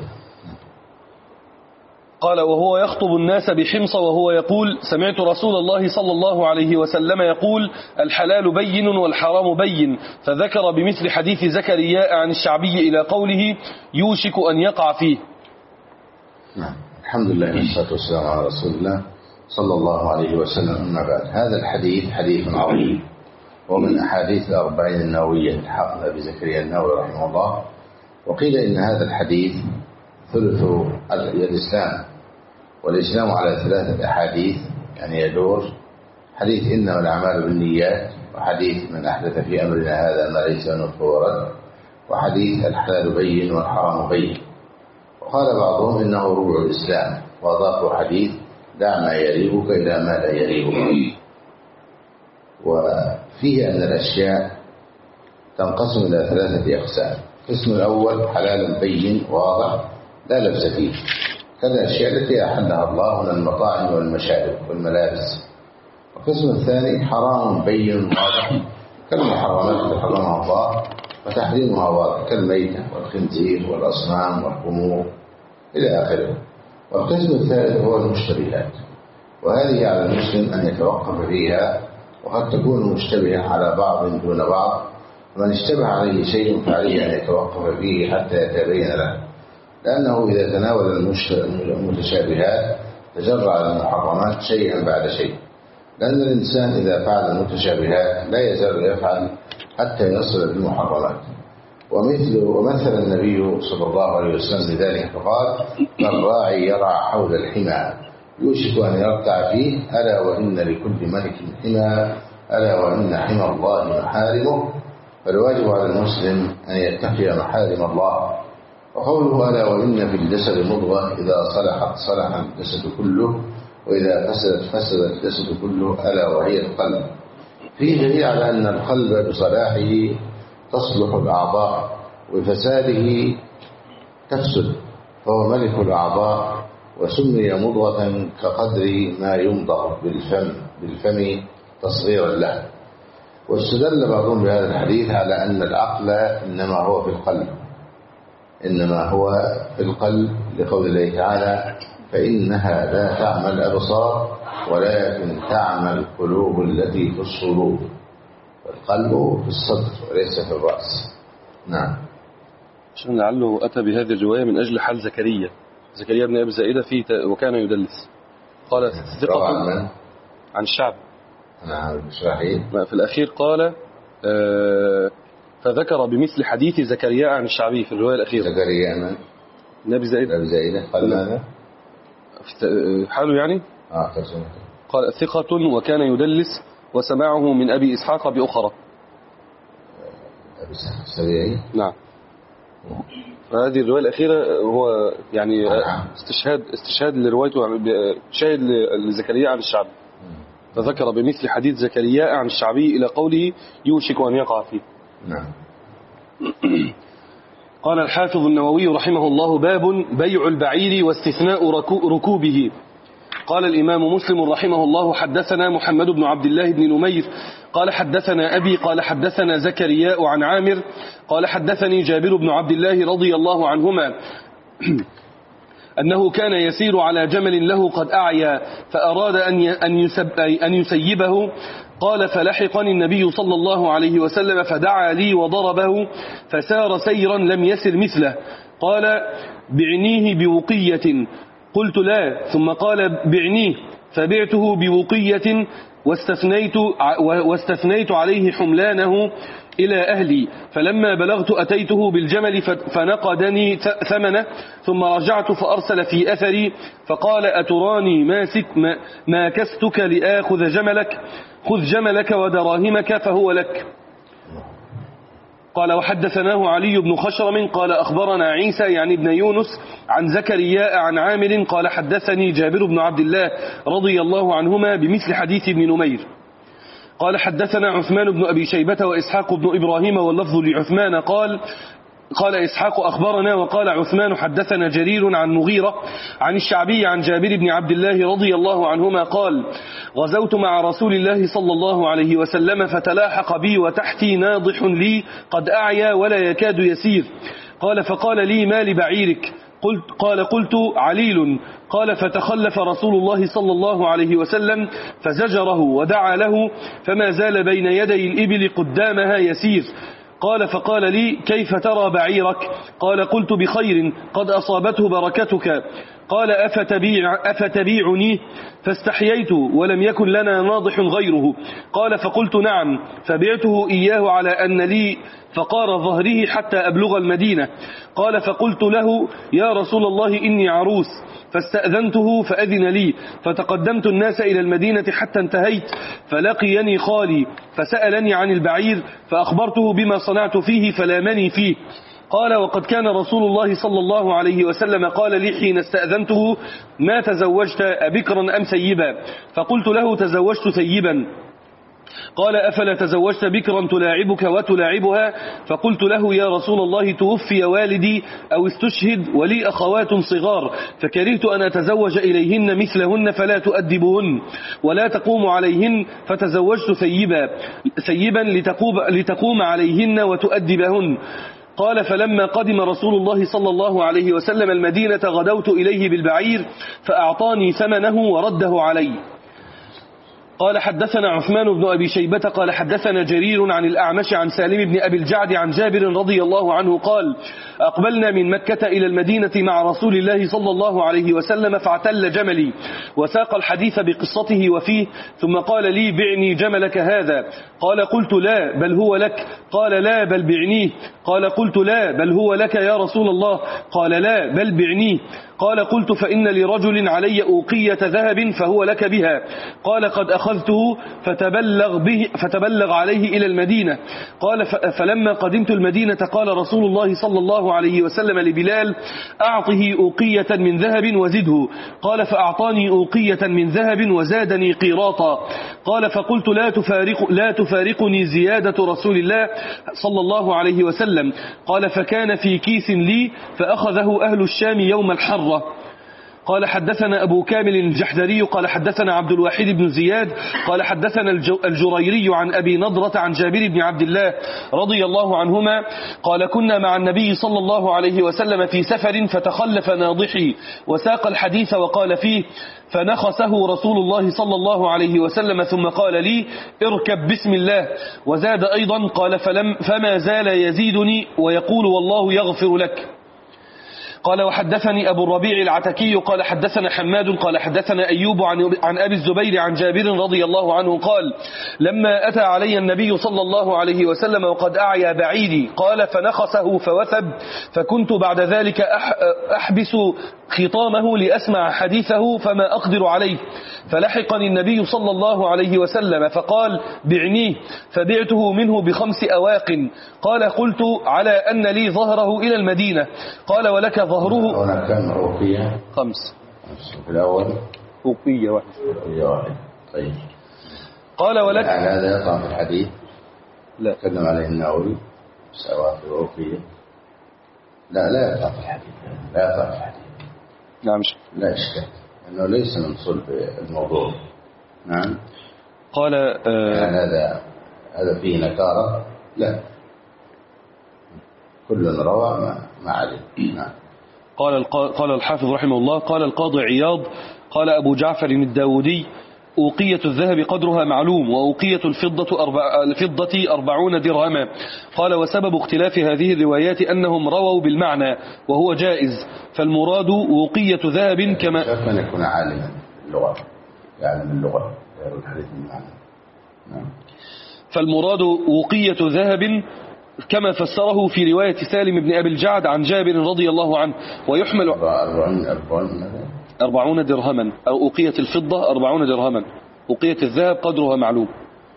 قال وهو يخطب الناس بحمص وهو يقول سمعت رسول الله صلى الله عليه وسلم يقول الحلال بين والحرام بين، فذكر بمثل حديث زكرياء عن الشعبي إلى قوله يوشك أن يقع فيه. الحمد لله والصلاة والسلام على رسول الله صلى الله عليه وسلم. أما بعد، هذا الحديث حديث عظيم ومن أحاديث الأربعين النووية الحافظ أبي زكريا النووي رحمه الله. وقيل إن هذا الحديث ثلث الإسلام، والإسلام على ثلاثة أحاديث يعني يدور: حديث إنما الأعمال بالنيات، وحديث من أحدث في أمرنا هذا ما ليس منه فهو رد، وحديث الحلال بين والحرام بين. وقال بعضهم إنه ربع الإسلام، وأضافوا حديث دع ما يريبك إلى ما لا يريبك. وفيه أن الأشياء تنقسم إلى ثلاثة أقسام: القسم الأول حلال بين واضح لا لبس فيه، كالأشياء التي أحلها الله من المطاعم والمشارب والملابس. والقسم الثاني حرام بين واضح، كالمحرمات التي حرمها الله وتحريمها واضح، كالميتة والخنزير والأصنام والخمور إلى آخره. والقسم الثالث هو المشتبهات، وهذه على المسلم أن يتوقف فيها، وقد تكون مشتبهة على بعض دون بعض، ومن اشتبه عليه شيء فعليه أن يتوقف فيه حتى يتبين له، لأنه إذا تناول المتشابهات تجرع على المحرمات شيئا بعد شيء، لأن الإنسان إذا فعل المتشابهات لا يزال يفعل حتى يصل بالمحرمات. ومثل النبي صلى الله عليه وسلم لذلك فقال: الراعي يرعى حول الحمى يوشك أن يرتع فيه، ألا وإن لكل ملك حمى، ألا وإن حمى الله محارمه. فالواجب على المسلم أن يتقي محارم الله. وقوله ألا وإن في الجسد مضغة إذا صلحت صلح الجسد كله، وإذا فسدت فسد الجسد كله، ألا وهي القلب. فيه دليل على أن القلب بصلاحه تصلح الأعضاء، وبفساده تفسد، فهو ملك الأعضاء، وسمي مضغة كقدر ما يمضغ بالفم تصغيرا له. واستدل بعضهم بهذا الحديث على أن العقل إنما هو في القلب لقول الله تعالى: فإنها لا تعمى الأبصار ولكن تعمى القلوب التي في الصدور. والقلب في الصدر وليس في الرأس. نعم. عشان لعله أتى بهذه الرواية من أجل حال زكريا بن أبي زائدة فيه وكان يدلس. قال ثقة عن الشعب. نعم. في الأخير قال فذكر بمثل حديث زكرياء عن الشعبي في الرواية الأخيرة. زكرياء من أبي زائدة قال ماذا؟ حاله يعني قال ثقة وكان يدلس وسمعه من أبي إسحاق بأخرى. أبي إسحاق السبيعي. نعم. فهذه الرواية الأخيرة هو يعني استشهاد لروايته، شاهد لزكرياء عن الشعبي، فذكر بمثل حديث زكرياء عن الشعبي إلى قوله يوشك أن يقع فيه. نعم. قال الحافظ النووي رحمه الله: باب بيع البعير واستثناء ركوبه. قال الإمام مسلم رحمه الله: حدثنا محمد بن عبد الله بن نمير قال حدثنا أبي قال حدثنا زكرياء عن عامر قال حدثني جابر بن عبد الله رضي الله عنهما أنه كان يسير على جمل له قد أعيا فأراد أن يسيبه. قال: فلحقني النبي صلى الله عليه وسلم فدعا لي وضربه فسار سيرا لم يسر مثله. قال: بعنيه بوقية. قلت: لا. ثم قال: بعنيه. فبعته بوقية واستثنيت عليه حملانه إلى أهلي. فلما بلغت أتيته بالجمل فنقدني ثمنه، ثم رجعت فأرسل في أثري فقال: أتراني ما كستك لآخذ جملك؟ خذ جملك ودراهمك فهو لك. قال: وحدثناه علي بن خشرم قال أخبرنا عيسى يعني ابن يونس عن زكرياء عن عامر قال حدثني جابر بن عبد الله رضي الله عنهما بمثل حديث ابن نمير. قال: حدثنا عثمان بن أبي شيبة وإسحاق بن إبراهيم واللفظ لعثمان قال إسحاق أخبرنا وقال عثمان حدثنا جرير عن مغيرة عن الشعبي عن جابر بن عبد الله رضي الله عنهما قال: غزوت مع رسول الله صلى الله عليه وسلم فتلاحق بي وتحتي ناضح لي قد أعيا ولا يكاد يسير. قال: فقال لي: ما لبعيرك؟ قلت: عليل. قال: فتخلف رسول الله صلى الله عليه وسلم فزجره ودعا له فما زال بين يدي الإبل قدامها يسير. قال: فقال لي: كيف ترى بعيرك؟ قال: قلت: بخير قد أصابته بركتك. قال: أفتبيعني؟ فاستحييت ولم يكن لنا ناضح غيره. قال: فقلت: نعم. فبعته إياه على أن لي فقار ظهره حتى أبلغ المدينة. قال: فقلت له: يا رسول الله إني عروس. فاستأذنته فأذن لي فتقدمت الناس إلى المدينة حتى انتهيت فلقيني خالي فسألني عن البعير فأخبرته بما صنعت فيه فلامني فيه. قال: وقد كان رسول الله صلى الله عليه وسلم قال لي حين استأذنته: ما تزوجت أبكرا أم سيبا؟ فقلت له: تزوجت سيبا. قال: أفلا تزوجت بكرا تلاعبك وتلاعبها؟ فقلت له: يا رسول الله توفي والدي أو استشهد ولي أخوات صغار فكرهت أن أتزوج إليهن مثلهن فلا تؤدبهن ولا تقوم عليهن فتزوجت سيبا لتقوم عليهن وتؤدبهن. قال: فلما قدم رسول الله صلى الله عليه وسلم المدينة غدوت إليه بالبعير فأعطاني ثمنه ورده علي. قال: حدثنا عثمان بن أبي شيبة قال حدثنا جرير عن الأعمش عن سالم بن أبي الجعد عن جابر رضي الله عنه قال: أقبلنا من مكة إلى المدينة مع رسول الله صلى الله عليه وسلم فاعتل جملي وساق الحديث بقصته وفيه ثم قال لي: بعني جملك هذا. قال: قلت: لا بل هو لك. قال: لا بل بعنيه. قال: قلت: لا بل هو لك يا رسول الله. قال: لا بل بعنيه. قال: قلت: فإن لرجل علي أوقية ذهب فهو لك بها. قال: قد أخذته فتبلغ عليه إلى المدينة. قال: فلما قدمت المدينة قال رسول الله صلى الله عليه وسلم لبلال: أعطه أوقية من ذهب وزده. قال: فأعطاني أوقية من ذهب وزادني قيراطا. قال: فقلت: لا تفارقني زيادة رسول الله صلى الله عليه وسلم. قال: فكان في كيس لي فأخذه أهل الشام يوم الحرة. قال: حدثنا أبو كامل الجحدري قال حدثنا عبد الواحد بن زياد قال حدثنا الجريري عن أبي نضرة عن جابر بن عبد الله رضي الله عنهما قال: كنا مع النبي صلى الله عليه وسلم في سفر فتخلف ناضحي وساق الحديث وقال فيه فنخسه رسول الله صلى الله عليه وسلم ثم قال لي: اركب بسم الله. وزاد أيضا قال: فما زال يزيدني ويقول: والله يغفر لك. قال: وحدثني أبو الربيع العتكي قال حدثنا حماد قال حدثنا أيوب عن أبي الزبير عن جابر رضي الله عنه قال: لما أتى علي النبي صلى الله عليه وسلم وقد أعيا بعيدي قال: فنخسه فوثب فكنت بعد ذلك أحبس خطامه لأسمع حديثه فما أقدر عليه. فلحقني النبي صلى الله عليه وسلم فقال: بعنيه. فبعته منه ب5 أواق. قال: قلت: على أن لي ظهره إلى المدينة. قال: ولك ظهره. هنا كم أوقية؟ 5. في الأول أوقية واحد. طيب. قال: ولك. يعني هذا يقع في الحديث؟ لا. تكلم عليه النووي سواء في أوقية. لا يقع في الحديث. لا يقع في الحديث. نعم. لا إشكال. أنه ليس من صلب الموضوع. نعم. قال يعني هذا فيه نكارة؟ لا، كل روى ما عليه. نعم. قال الحافظ رحمه الله: قال القاضي عياض: قال أبو جعفر الداودي: أوقية الذهب قدرها معلوم، وأوقية الفضة 40 درهما. قال: وسبب اختلاف هذه الروايات أنهم رووا بالمعنى وهو جائز، فالمراد أوقية ذهب كما شاف أن يكون عالما باللغة، يعلم اللغة غير الحديث بالمعنى. نعم. فالمراد أوقية ذهب كما فسره في رواية سالم بن أبي الجعد عن جابر رضي الله عنه، ويحمل 40 درهما، أو أوقية الفضة 40 درهما، أوقية الذهب قدرها معلوم.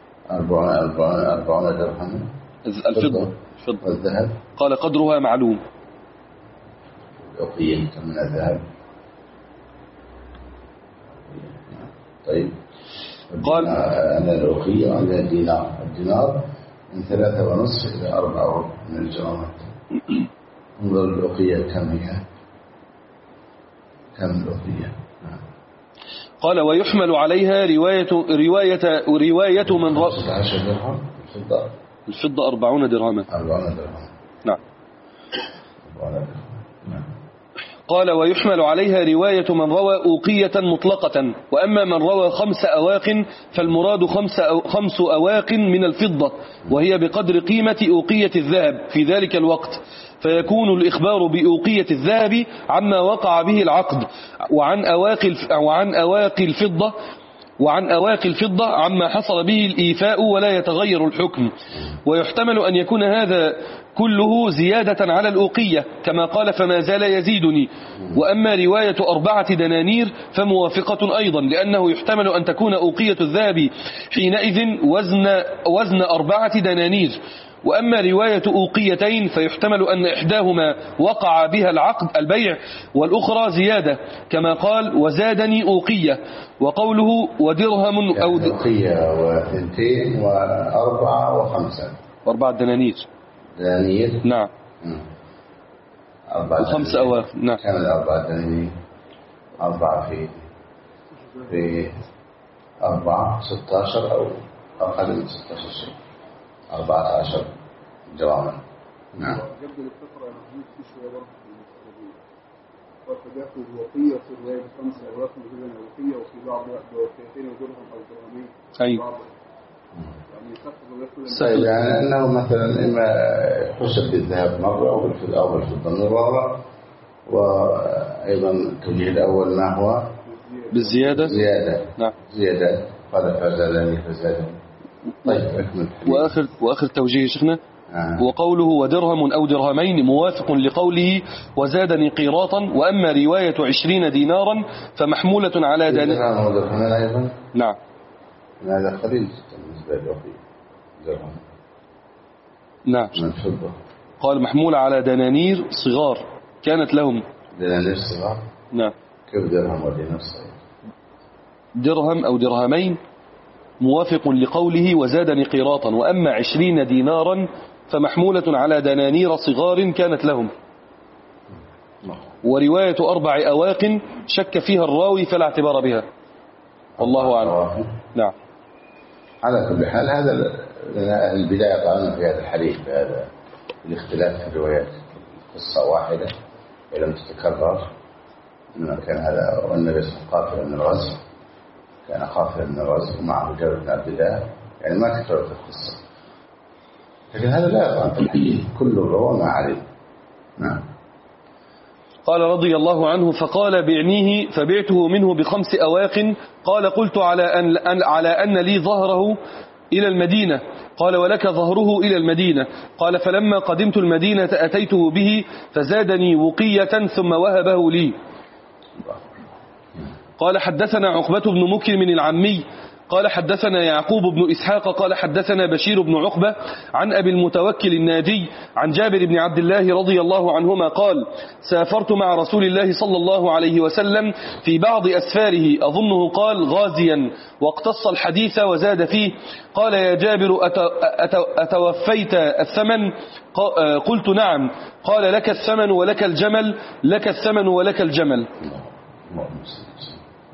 40 درهما الفضة والذهب قال قدرها معلوم. أوقية من الذهب. طيب، قال أن الأوقية وأن الدينار من 3.5 إلى 4 من الجرامات. انظر الأوقية كم هي؟ كم الأوقية؟ قال: ويحمل عليها رواية من رأى 16 درهم الفضة 40 درهما. 40 درهم. نعم. 40 درهم. نعم. قال: ويحمل عليها رواية من روى أوقية مطلقة، وأما من روى 5 أواق فالمراد 5 أواق من الفضة، وهي بقدر قيمة أوقية الذهب في ذلك الوقت، فيكون الإخبار بأوقية الذهب عما وقع به العقد، وعن أواق الفضة عما حصل به الإيفاء، ولا يتغير الحكم. ويحتمل أن يكون هذا كله زيادة على الأوقية كما قال: فما زال يزيدني. وأما رواية 4 دنانير فموافقة أيضا، لأنه يحتمل أن تكون أوقية الذهب حينئذ وزن 4 دنانير. وأما رواية أوقيتين فيحتمل أن إحداهما وقع بها البيع، والأخرى زيادة كما قال: وزادني أوقية. وقوله ودرهم أو أوقية و2 و4 و5 4 دنانير. نعم. 5 أواق. نعم. كم 4 دنانير؟ 4 في 4 16 أو أقل من 16 شيء، 14 جراما. نعم. يبدو الفقرة محدود في شوية برضه في المستقبلية، وتداخل الوقية في الرواية 5 أواق من الوقية، وفي بعض بوقيتين ودرهم أو درهمين. أيوة. يعني يعني أنه مثلا إما حسب بالذهب مرة أو بالفضة مرة، وأيضا التوجيه الأول ما هو بالزيادة. نعم. زيادة. قال فزادني. طيب، وآخر توجيه شيخنا وقوله ودرهم أو درهمين موافق لقوله وزادني قيراطا. وأما رواية 20 دينارا فمحمولة على درهم أو درهمين أيضا. نعم. هذا قليل بالنسبة للوقية درهم. نعم. من فضة. قال محمولة على دنانير صغار كانت لهم. دنانير صغار. نعم. كيف درهم ودينار صغير؟ درهم أو درهمين موافق لقوله وزادني قيراطا. وأما 20 دينارا فمحمولة على دنانير صغار كانت لهم. ورواية 4 أواق شك فيها الراوي فلا اعتبار بها، والله أعلم. نعم. على كل حال هذا البداية طعنا في هذا الحديث، بهذا الاختلاف في الروايات. قصة واحدة لم تتكرر، إنه كان هذا والنبي صلى الله عليه وسلم قافلا من الغزو، كان قافلا من الغزو ومعه جابر بن عبد الله، يعني ما تكررت القصة. لكن هذا لا يطعن في الحديث، كل روى ما عليه. نعم. قال رضي الله عنه فقال بعنيه فبعته منه ب5 أواق. قال قلت على أن لي ظهره إلى المدينة. قال ولك ظهره إلى المدينة. قال فلما قدمت المدينة أتيته به فزادني وقية ثم وهبه لي. قال حدثنا عقبة بن مكرم العمي قال حدثنا يعقوب بن إسحاق قال حدثنا بشير بن عقبة عن أبي المتوكل الناجي عن جابر بن عبد الله رضي الله عنهما قال سافرت مع رسول الله صلى الله عليه وسلم في بعض أسفاره، أظنه قال غازيا، واقتص الحديث وزاد فيه. قال يا جابر أتوفيت الثمن؟ قلت نعم. قال لك الثمن ولك الجمل، لك الثمن ولك الجمل.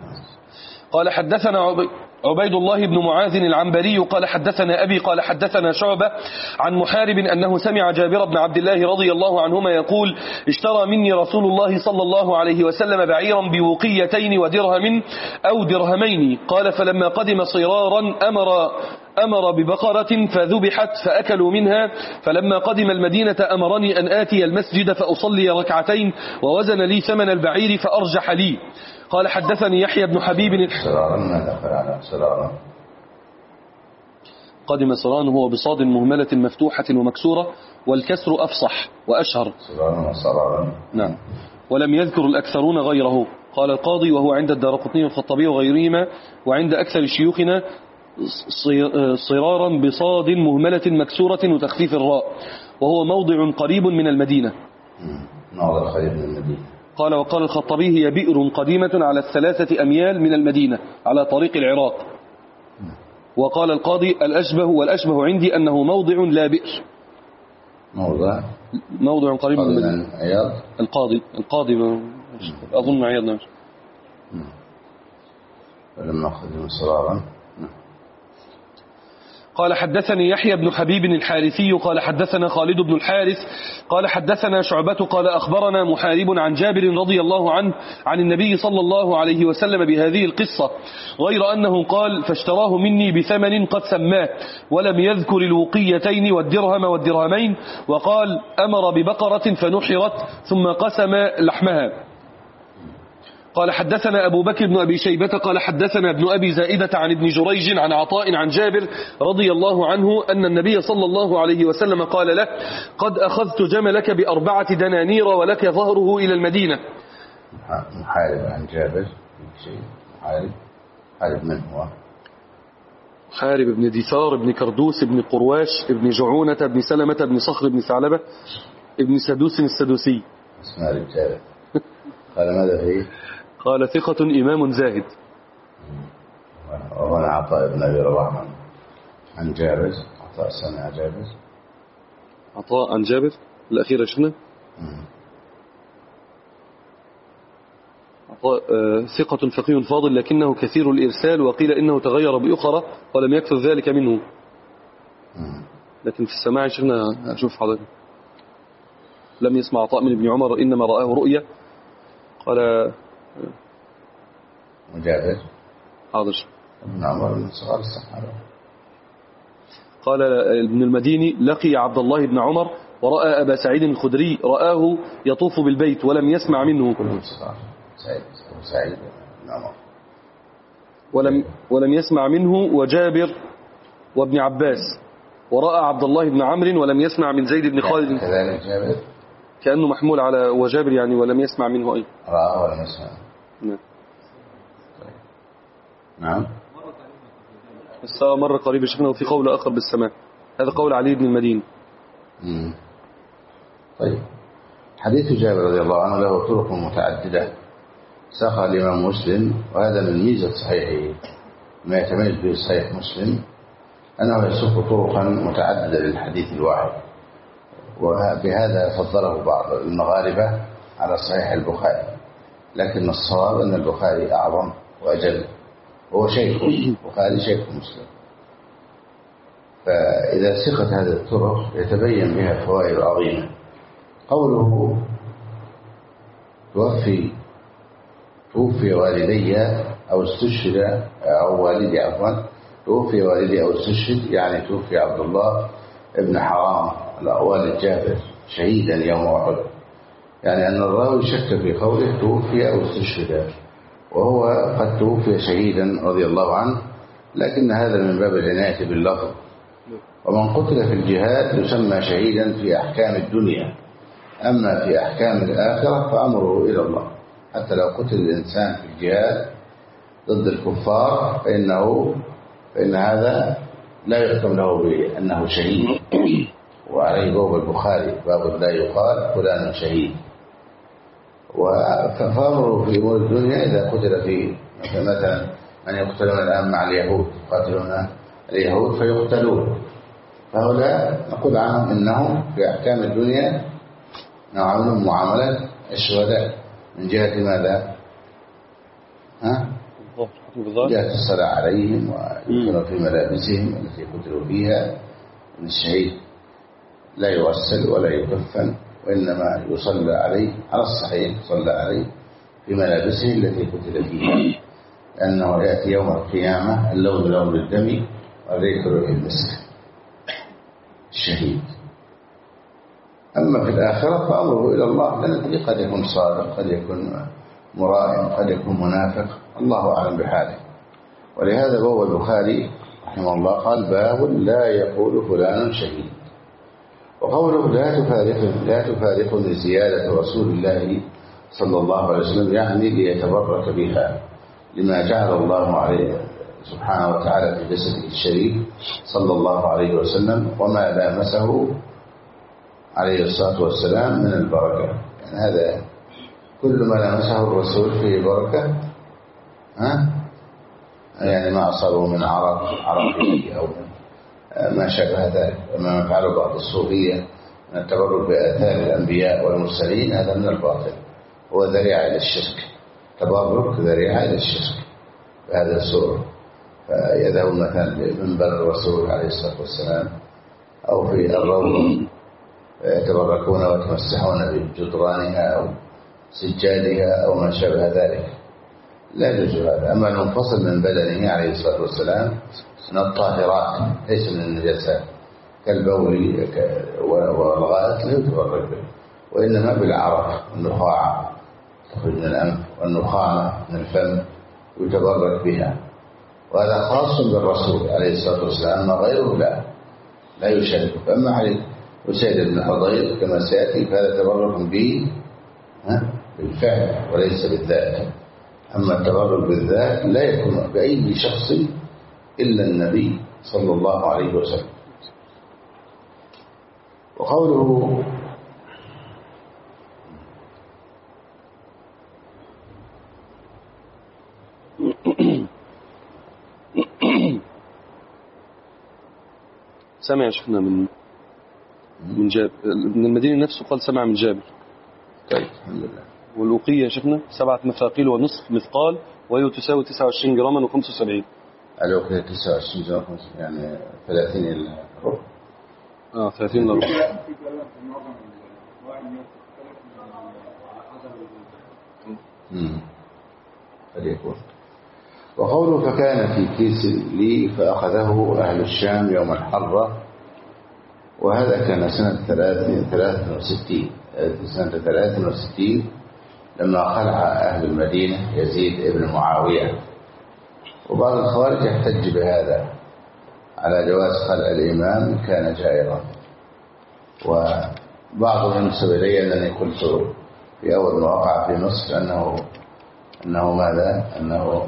قال حدثنا عبيد الله بن معاذ العنبري قال حدثنا أبي قال حدثنا شعبة عن محارب أنه سمع جابر بن عبد الله رضي الله عنهما يقول اشترى مني رسول الله صلى الله عليه وسلم بعيرا بوقيتين ودرهم أو درهمين. قال فلما قدم صرارا أمر ببقرة فذبحت فأكلوا منها. فلما قدم المدينة أمرني أن آتي المسجد فأصلي ركعتين ووزن لي ثمن البعير فأرجح لي. قال حدثني يحيى بن حبيب قدم صران هو بصاد مهملة مفتوحة ومكسورة والكسر أفصح وأشهر. نعم. ولم يذكر الأكثرون غيره. قال القاضي وهو عند الدارقطني والخطابي وغيرهما وعند أكثر شيوخنا صرارا بصاد مهملة مكسورة وتخفيف الراء وهو موضع قريب من المدينة. موضع قريب من المدينة. قال وقال الخطابي هي بئر قديمة على 3 أميال من المدينة على طريق العراق. وقال القاضي والأشبه عندي أنه موضع لا بئر. موضع قريب من المدينة. عياض. القاضي أظن عياض. نعم. فلما قدم صرارا. قال حدثني يحيى بن حبيب الحارثي قال حدثنا خالد بن الحارث قال حدثنا شعبة قال أخبرنا محارب عن جابر رضي الله عنه عن النبي صلى الله عليه وسلم بهذه القصة غير أنه قال فاشتراه مني بثمن قد سماه ولم يذكر الوقيتين والدرهم والدرهمين وقال أمر ببقرة فنحرت ثم قسم لحمها. قال حدثنا أبو بكر بن أبي شيبة قال حدثنا ابن أبي زائدة عن ابن جريج عن عطاء عن جابر رضي الله عنه أن النبي صلى الله عليه وسلم قال له قد أخذت جملك ب4 دنانير ولك ظهره إلى المدينة. محارب عن جابر محارب من هو؟ محارب بن دثار بن كردوس بن قرواش بن جعونة بن سلمة بن صخر بن ثعلبة بن سدوس السدوسي. اسمع رجال. قال ماذا فيه؟ قال ثقة إمام زاهد. وهنا عطاء بن أبي رباح عن جابر. عطاء سمع جابر. عطاء عن جابر الأخير شفنا. عطاء ثقة فقيه فاضل لكنه كثير الإرسال وقيل إنه تغير بأخرى ولم يكثر ذلك منه. لكن في السماع شفنا أشوف حضرتك لم يسمع عطاء من ابن عمر إنما رآه رؤيا. قال مجابر حاضر ابن عمر من صغار الصحابة. قال ابن المديني لقي عبد الله بن عمر ورأى أبا سعيد الخدري رآه يطوف بالبيت ولم يسمع منه. كلهم صغار. سعيد بن عمر ولم يسمع منه وجابر وابن عباس ورأى عبد الله بن عمرو ولم يسمع من زيد بن خالد. كذلك جابر كأنه محمول على وجابر يعني ولم يسمع منه أي. رأى ولم يسمع. نعم. الساعة مرة قريب شفنا وفي قول آخر بالسماء. هذا قول علي بن المدين. طيب حديث جابر رضي الله عنه له طرق متعددة ساقها الإمام مسلم وهذا من ميزة صحيحه ما يتميز به صحيح مسلم أنه يسوق طرقا متعددة للحديث الواحد وبهذا فضله بعض المغاربة على صحيح البخاري لكن الصواب أن البخاري أعظم وأجل وهو شيخ البخاري شيخ مسلم. فإذا سقت هذه الطرق يتبين بها فوائد عظيمة. قوله توفي والدي أو استشهد أو والدي عفوا توفي والدي أو استشهد يعني توفي عبد الله ابن حرام والد جابر شهيدا يوم أحد يعني أن الراوي شك في قوله توفي أو استشهد وهو قد توفي شهيدا رضي الله عنه لكن هذا من باب العناية باللفظ. ومن قتل في الجهاد يسمى شهيدا في أحكام الدنيا أما في أحكام الآخرة فأمره إلى الله. حتى لو قتل الإنسان في الجهاد ضد الكفار فإن هذا لا يحكم له بأنه شهيد. وعليه باب البخاري باب لا يقال فلان شهيد. فأمره في أمور الدنيا إذا قتل في مثلا من يقتلون الآن مع اليهود يقاتلون اليهود فيقتلون فهؤلاء نقول عنهم إنهم في أحكام الدنيا نعاملهم معاملة الشهداء من جهة ماذا؟ جاءت الصلاة عليهم ويكونوا في ملابسهم التي قتلوا فيها. من الشهيد لا يغسل ولا يكفن، وإنما يصلى عليه على الصحيح، يصلى عليه في ملابسه التي قتل فيها، لأنه يأتي يوم القيامة اللون لون الدم والريح ريح المسك الشهيد. أما في الآخرة فأمره إلى الله، لا ندري، قد يكون صادق، قد يكون مرائم، قد يكون منافق، الله أعلم بحاله. ولهذا بواب البخاري رحمه الله قال: باب لا يقول فلان شهيد. وقوله لا تفارقني زيادة رسول الله صلى الله عليه وسلم يعني ليتبرك بها، لما جعل الله عليه سبحانه وتعالى في جسده الشريف صلى الله عليه وسلم وما لامسه عليه الصلاة والسلام من البركة. يعني هذا كل ما لامسه الرسول فيه بركة، يعني ما أصابه من عرقه أو ما شابه ذلك، وما فعله بعض الصوفية من التبرك بآثار الأنبياء والمرسلين، هذا من الباطل، هو ذريعة إلى الشرك، تبرك ذريعة إلى الشرك بهذا الصورة. فيذهب مثلا لمنبر الرسول عليه الصلاة والسلام أو في الروضة يتبركون ويتمسحون بجدرانها أو سجادها أو ما شابه ذلك، لا يجوز هذا. أما المنفصل من بدنه عليه الصلاة والسلام من الطاهرات ليس من النجاسات كالبول والغائط لا يتبرك به، وإنما بالعرق والنخاعة تخرج من الأنف والنخامة من الفم يتبرك بها، وهذا خاص بالرسول عليه الصلاة والسلام، أما غيره لا يشارك. فأما عليه أسيد بن حضير كما سيأتي فهذا تبرك به بالفعل وليس بالذات. أما التبرك بالذات لا يكون بأي شخص إلا النبي صلى الله عليه وسلم. وقوله سمع شفنا من جابر من المدينة نفسه، قال سمع من جابر. طيب الحمد لله. والوقية شفنا 7 مثاقيل ونصف مثقال، وهي تساوي 29 جراما و75. الوقية 29 جراما يعني 30 إلى ربع. 30 إلى ربع. فليكون. وقوله فكان في كيس لي فأخذه أهل الشام يوم الحرة، وهذا كان سنة 63 لما خلع أهل المدينة يزيد ابن معاوية. وبعض الخوارج يحتج بهذا على جواز خلع الإمام كان جائرا، وبعضهم ينسب إلي أنني قلت في أول ما وقع في مصر أنه ماذا؟ أنه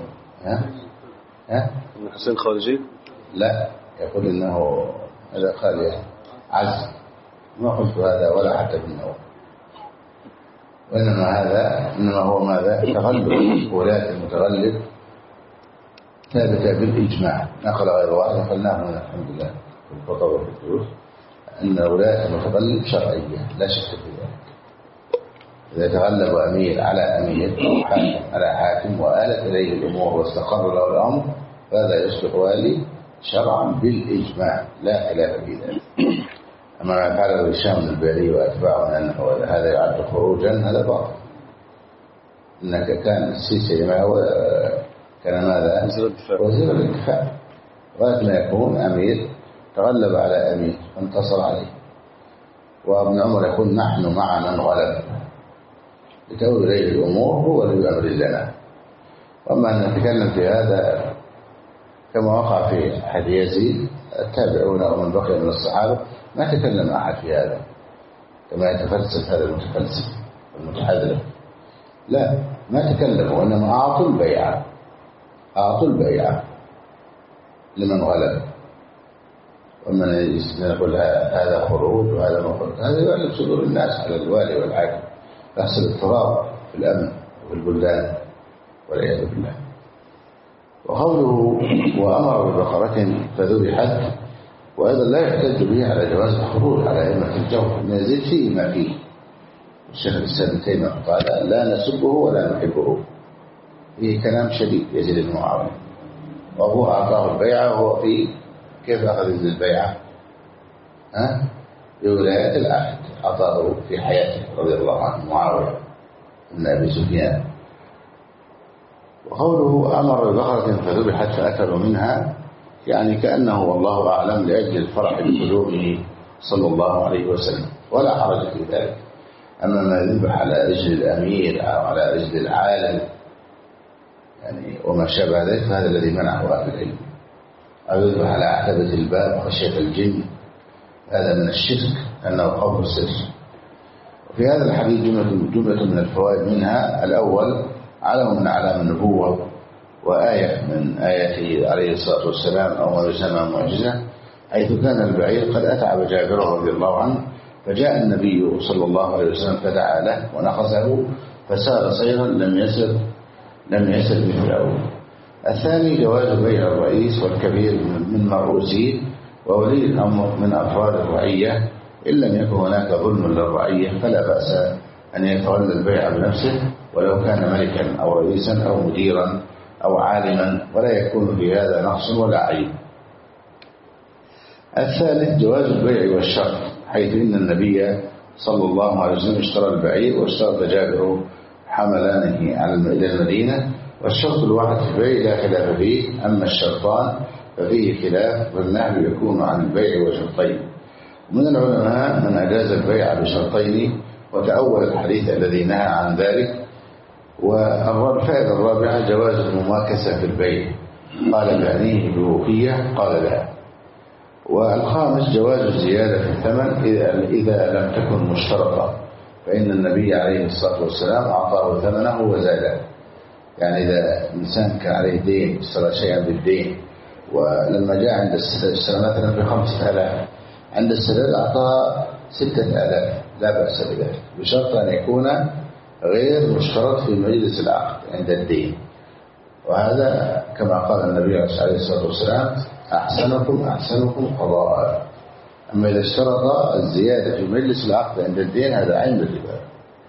حسين خارجي؟ لا، يقول إنه هذا قال عزم، ما قلت هذا ولا حتى بالنوم، وإنما هو ماذا؟ تغلب ولاة المتغلب ثابتة بالإجماع، نقل غير واحد قلناه من الحمد لله في الخطب وفي الدروس أن ولاة المتغلب شرعية لا شك في ذلك. إذا تغلب أمير على أمير أو حاكم على حاكم وآلت إليه الأمور واستقر له الأمر فهذا يصبح والي شرعا بالإجماع لا خلاف في ذلك. أما ما فعله هشام البيلي وأتباعه أنه هذا يعد خروجا هذا باطل. إنك كان السيسي كان ماذا؟ وزير الدفاع، لغاية ما يكون أمير تغلب على أمير وانتصر عليه. وابن عمر يقول نحن مع من غلب لتؤول إليه الأمور هو اللي بأمر لنا. وأما أن نتكلم في هذا كما وقع في أحد يزيد التابعون ومن بقي من الصحابة ما تكلم أحد في هذا كما يتفلسف هذا المتفلسف المتحذر، لا ما تكلموا، وإنما أعطوا البيعة لمن غلب. ومن يقول هذا خروج وهذا مخرج، هذا يعلم صدور الناس على الوالي والحاكم، يحصل اضطراب في الأمن وفي البلدان والعياذ بالله. وقوله وأمر ببقرة فذبحت، وأيضا لا يحتج به على جواز الخروج على أئمة الجور، ما يزيد فيه ما فيه. الشيخ الإسلام ابن تيمية قال لا نسبه ولا نحبه، فيه كلام شديد يزيد بن معاوية، وأبوه أعطاه البيعة وهو في كيف أخذ يزيد البيعة؟ بولاية العهد أعطاه في حياته رضي الله عنه معاوية بن أبي سفيان. وقوله أمر ببقرة فذبحت فأكلوا منها، يعني كأنه والله أعلم لأجل الفرح بقلوبه صلى الله عليه وسلم، ولا حرج في ذلك. أما ما يذبح على رجل الأمير أو على رجل العالم يعني وما شابه ذلك فهذا الذي منعه أهل العلم، أو يذبح على عتبة الباب خشية الجن، هذا من الشرك أنه قول سر. وفي هذا الحديث جملة من الفوائد، منها الأول علم من أعلام النبوة وآية من آياته عليه الصلاة والسلام أو ما يسمى معجزة، حيث كان البعير قد أتعب جابر رضي الله عنه، فجاء النبي صلى الله عليه وسلم فدعا له ونقصه فسار صيرا لم يسر مثل الأول. الثاني جواز بيع الرئيس والكبير من مرؤوسيه وولي الأمر من أفراد الرعية، إن لم يكن هناك ظلم للرعية فلا بأس أن يتولى البيع بنفسه ولو كان ملكا أو رئيسا أو مديرا أو عالما، ولا يكون في هذا نقص ولا عيب. الثالث جواز البيع والشرط، حيث إن النبي صلى الله عليه وسلم اشترى البعير واشترط جابر حملانه إلى المدينة، والشرط الواحد في البيع لا خلاف فيه، أما الشرطان ففيه خلاف، والنهي يكون عن البيع وشرطين. من العلماء من أجاز البيع بشرطين وتأول الحديث الذي نهى عن ذلك. والفائدة الرابعة جواز المماكسة في البيع، قال بعنيه بوقية قال لا. والخامس جواز الزيادة في الثمن إذا لم تكن مشترطة، فإن النبي عليه الصلاة والسلام أعطاه ثمنه وزاده. يعني إذا إنسان كان عليه دين اشترى شيئا بالدين، ولما جاء عند السداد اشترى مثلا ب5,000، عند السداد أعطاه 6,000 لا بأس بذلك، بشرط أن يكون غير مشترط في مجلس العقد عند الدين. وهذا كما قال النبي عليه الصلاة والسلام أحسنكم قضاء. أما إذا اشترط الزيادة في مجلس العقد عند الدين هذا عين الربا.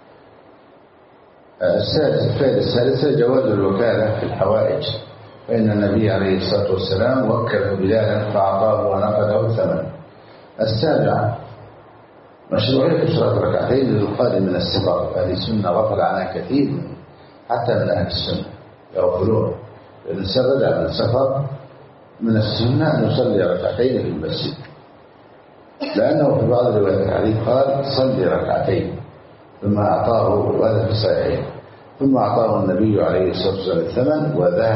الفائدة الثالثة جواز الوكالة في الحوائج، فإن النبي عليه الصلاة والسلام وكل بلالا فأعطاه ونقده الثمن. السابع مشروعية اشتراط ركعتين للقادم من السفر، هذه سنة غفل عنها كثير حتى من أهل السنة يغفلون، الإنسان رجع من السفر من السنة أن يصلي ركعتين في المسجد، لأنه في بعض روايات الحديث قال صلي ركعتين، ثم أعطاه، وهذا في الصحيحين، ثم أعطاه النبي عليه الصلاة والسلام الثمن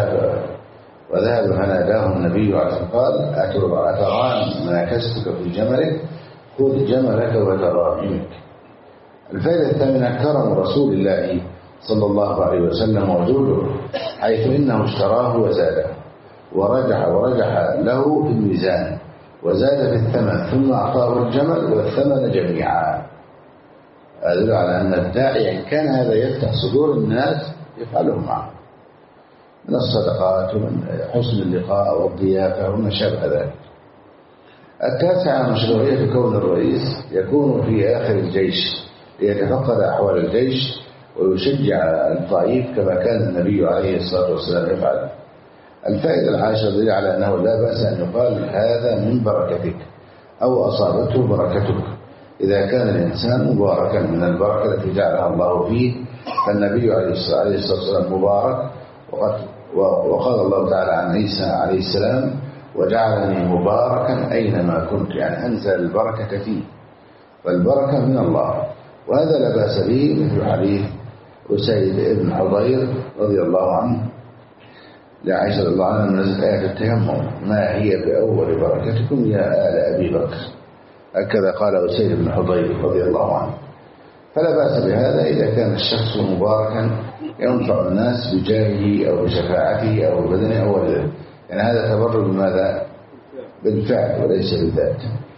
وذهب فناداه النبي عليه الصلاة والسلام قال أتران مناكستك في جملك، خذ جملك وتراهمك. الفائدة الثامنة كرم رسول الله صلى الله عليه وسلم وجوده، حيث إنه اشتراه وزاده ورجح له في الميزان وزاد في الثمن، ثم أعطاه الجمل والثمن جميعا. أدل على أن الداعي إن كان هذا يفتح صدور الناس يفعله معه من الصدقات ومن حسن اللقاء والضيافة وما شابه ذلك. التاسعة مشروعية كون الرئيس يكون في آخر الجيش ليتفقد أحوال الجيش ويشجع الضعيف كما كان النبي عليه الصلاة والسلام يفعل. الفائدة العاشرة دليل على أنه لا بأس أن يقال هذا من بركتك أو أصابته بركتك، إذا كان الإنسان مباركا من البركة التي جعلها الله فيه، فالنبي عليه الصلاة والسلام مبارك، وقال الله تعالى عن عيسى عليه السلام وجعلني مباركا أينما كنت، يعني أنزل البركة فيه، والبركة من الله. وهذا لا بأس به، مثل حديث أسيد بن حضير رضي الله عنه لعائشة رضي الله عنها نزلت آية التيمم ما هي بأول بركتكم يا آل أبي بكر، هكذا قال أسيد بن حضير رضي الله عنه. فلا بأس بهذا إذا كان الشخص مباركا ينفع الناس بجاهه أو بشفاعته أو ببدنه أو غيره، يعني هذا تبرر بماذا؟ بالفعل وليس بالذات.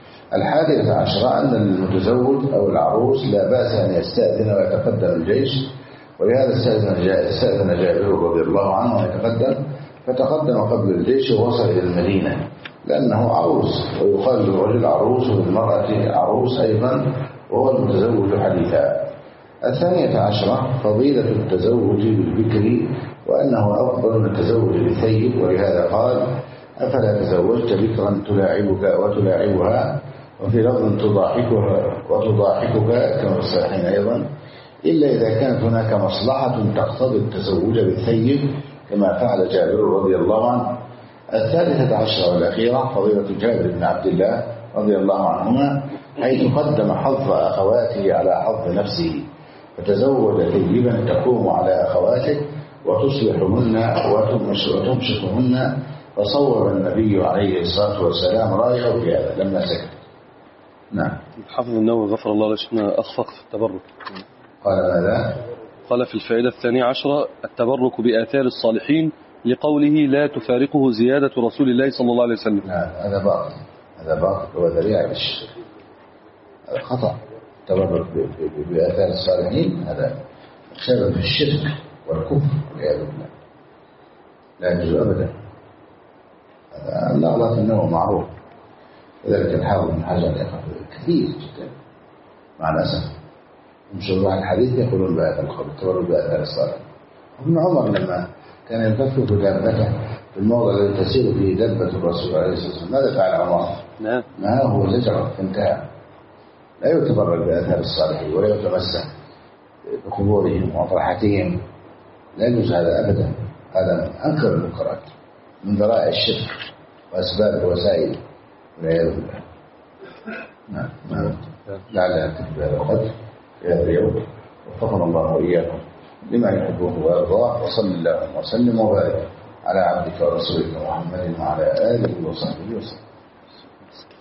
11 أن المتزوج أو العروس لا بأس أن يستأذن ويتقدم الجيش، ولهذا استأذن جابر رضي الله عنه أن يتقدم، فتقدم قبل الجيش ووصل إلى المدينة لأنه عروس، ويقال للرجل عروس وللمرأة عروس أيضا وهو المتزوج حديثا. 12 فضيلة التزوج بالبكر وأنه أفضل من التزوج بالثيب، ولهذا قال أفلا تزوجت بكرا تلاعبك وتلاعبها، وفي لفظ وتضاحكك كما في الصحيحين أيضا، إلا إذا كانت هناك مصلحة تقتضي التزوج بالثيب كما فعل جابر رضي الله عنه. 13 والأخيرة فضيلة جابر بن عبد الله رضي الله عنهما، حيث قدم حظ أخواته على حظ نفسه، فتزوج ثيبا تقوم على أخواته وتصلحهن وتمشطهن، فصور النبي عليه الصلاة والسلام رأيه في هذا لما سكت. نعم. حافظ النووي غفر الله له شيخنا أخفق في التبرك. قال ماذا؟ قال في الفائدة 12 التبرك بآثار الصالحين لقوله لا تفارقه زيادة رسول الله صلى الله عليه وسلم. نعم هذا باطل، هذا باطل وذريعة للشرك، هذا خطأ. التبرك بآثار الصالحين هذا سبب في الشرك والكفر والعياذ بالله، لا يجوز أبدا. هذا اللغط أنه معروف، وذلك الحافظ بن حجر كثير جدا مع الأسف يمشون عن الحديث يقولون بهذا القول التبرك بآثار الصالحين. ابن عمر لما كان يلتفت دابته في الموضع الذي تسير فيه دابة الرسول عليه الصلاة والسلام، ماذا فعل عمر؟ ما هو زجر فانتهى. لا يتبرك بآثار الصالحين ولا يتمسك بقبورهم وفرحتهم، لا يجوز هذا أبدا. هذا أنكر المنكرات من ذرائع الشرك وأسباب ووسائل والعياذ بالله. نعم. لعلها تكفي هذا القدر في هذا اليوم، وفقنا الله وإياكم لما يحبه ويرضاه، وصل اللهم وسلم وبارك على عبدك ورسولك محمد وعلى آله وصحبه وسلم.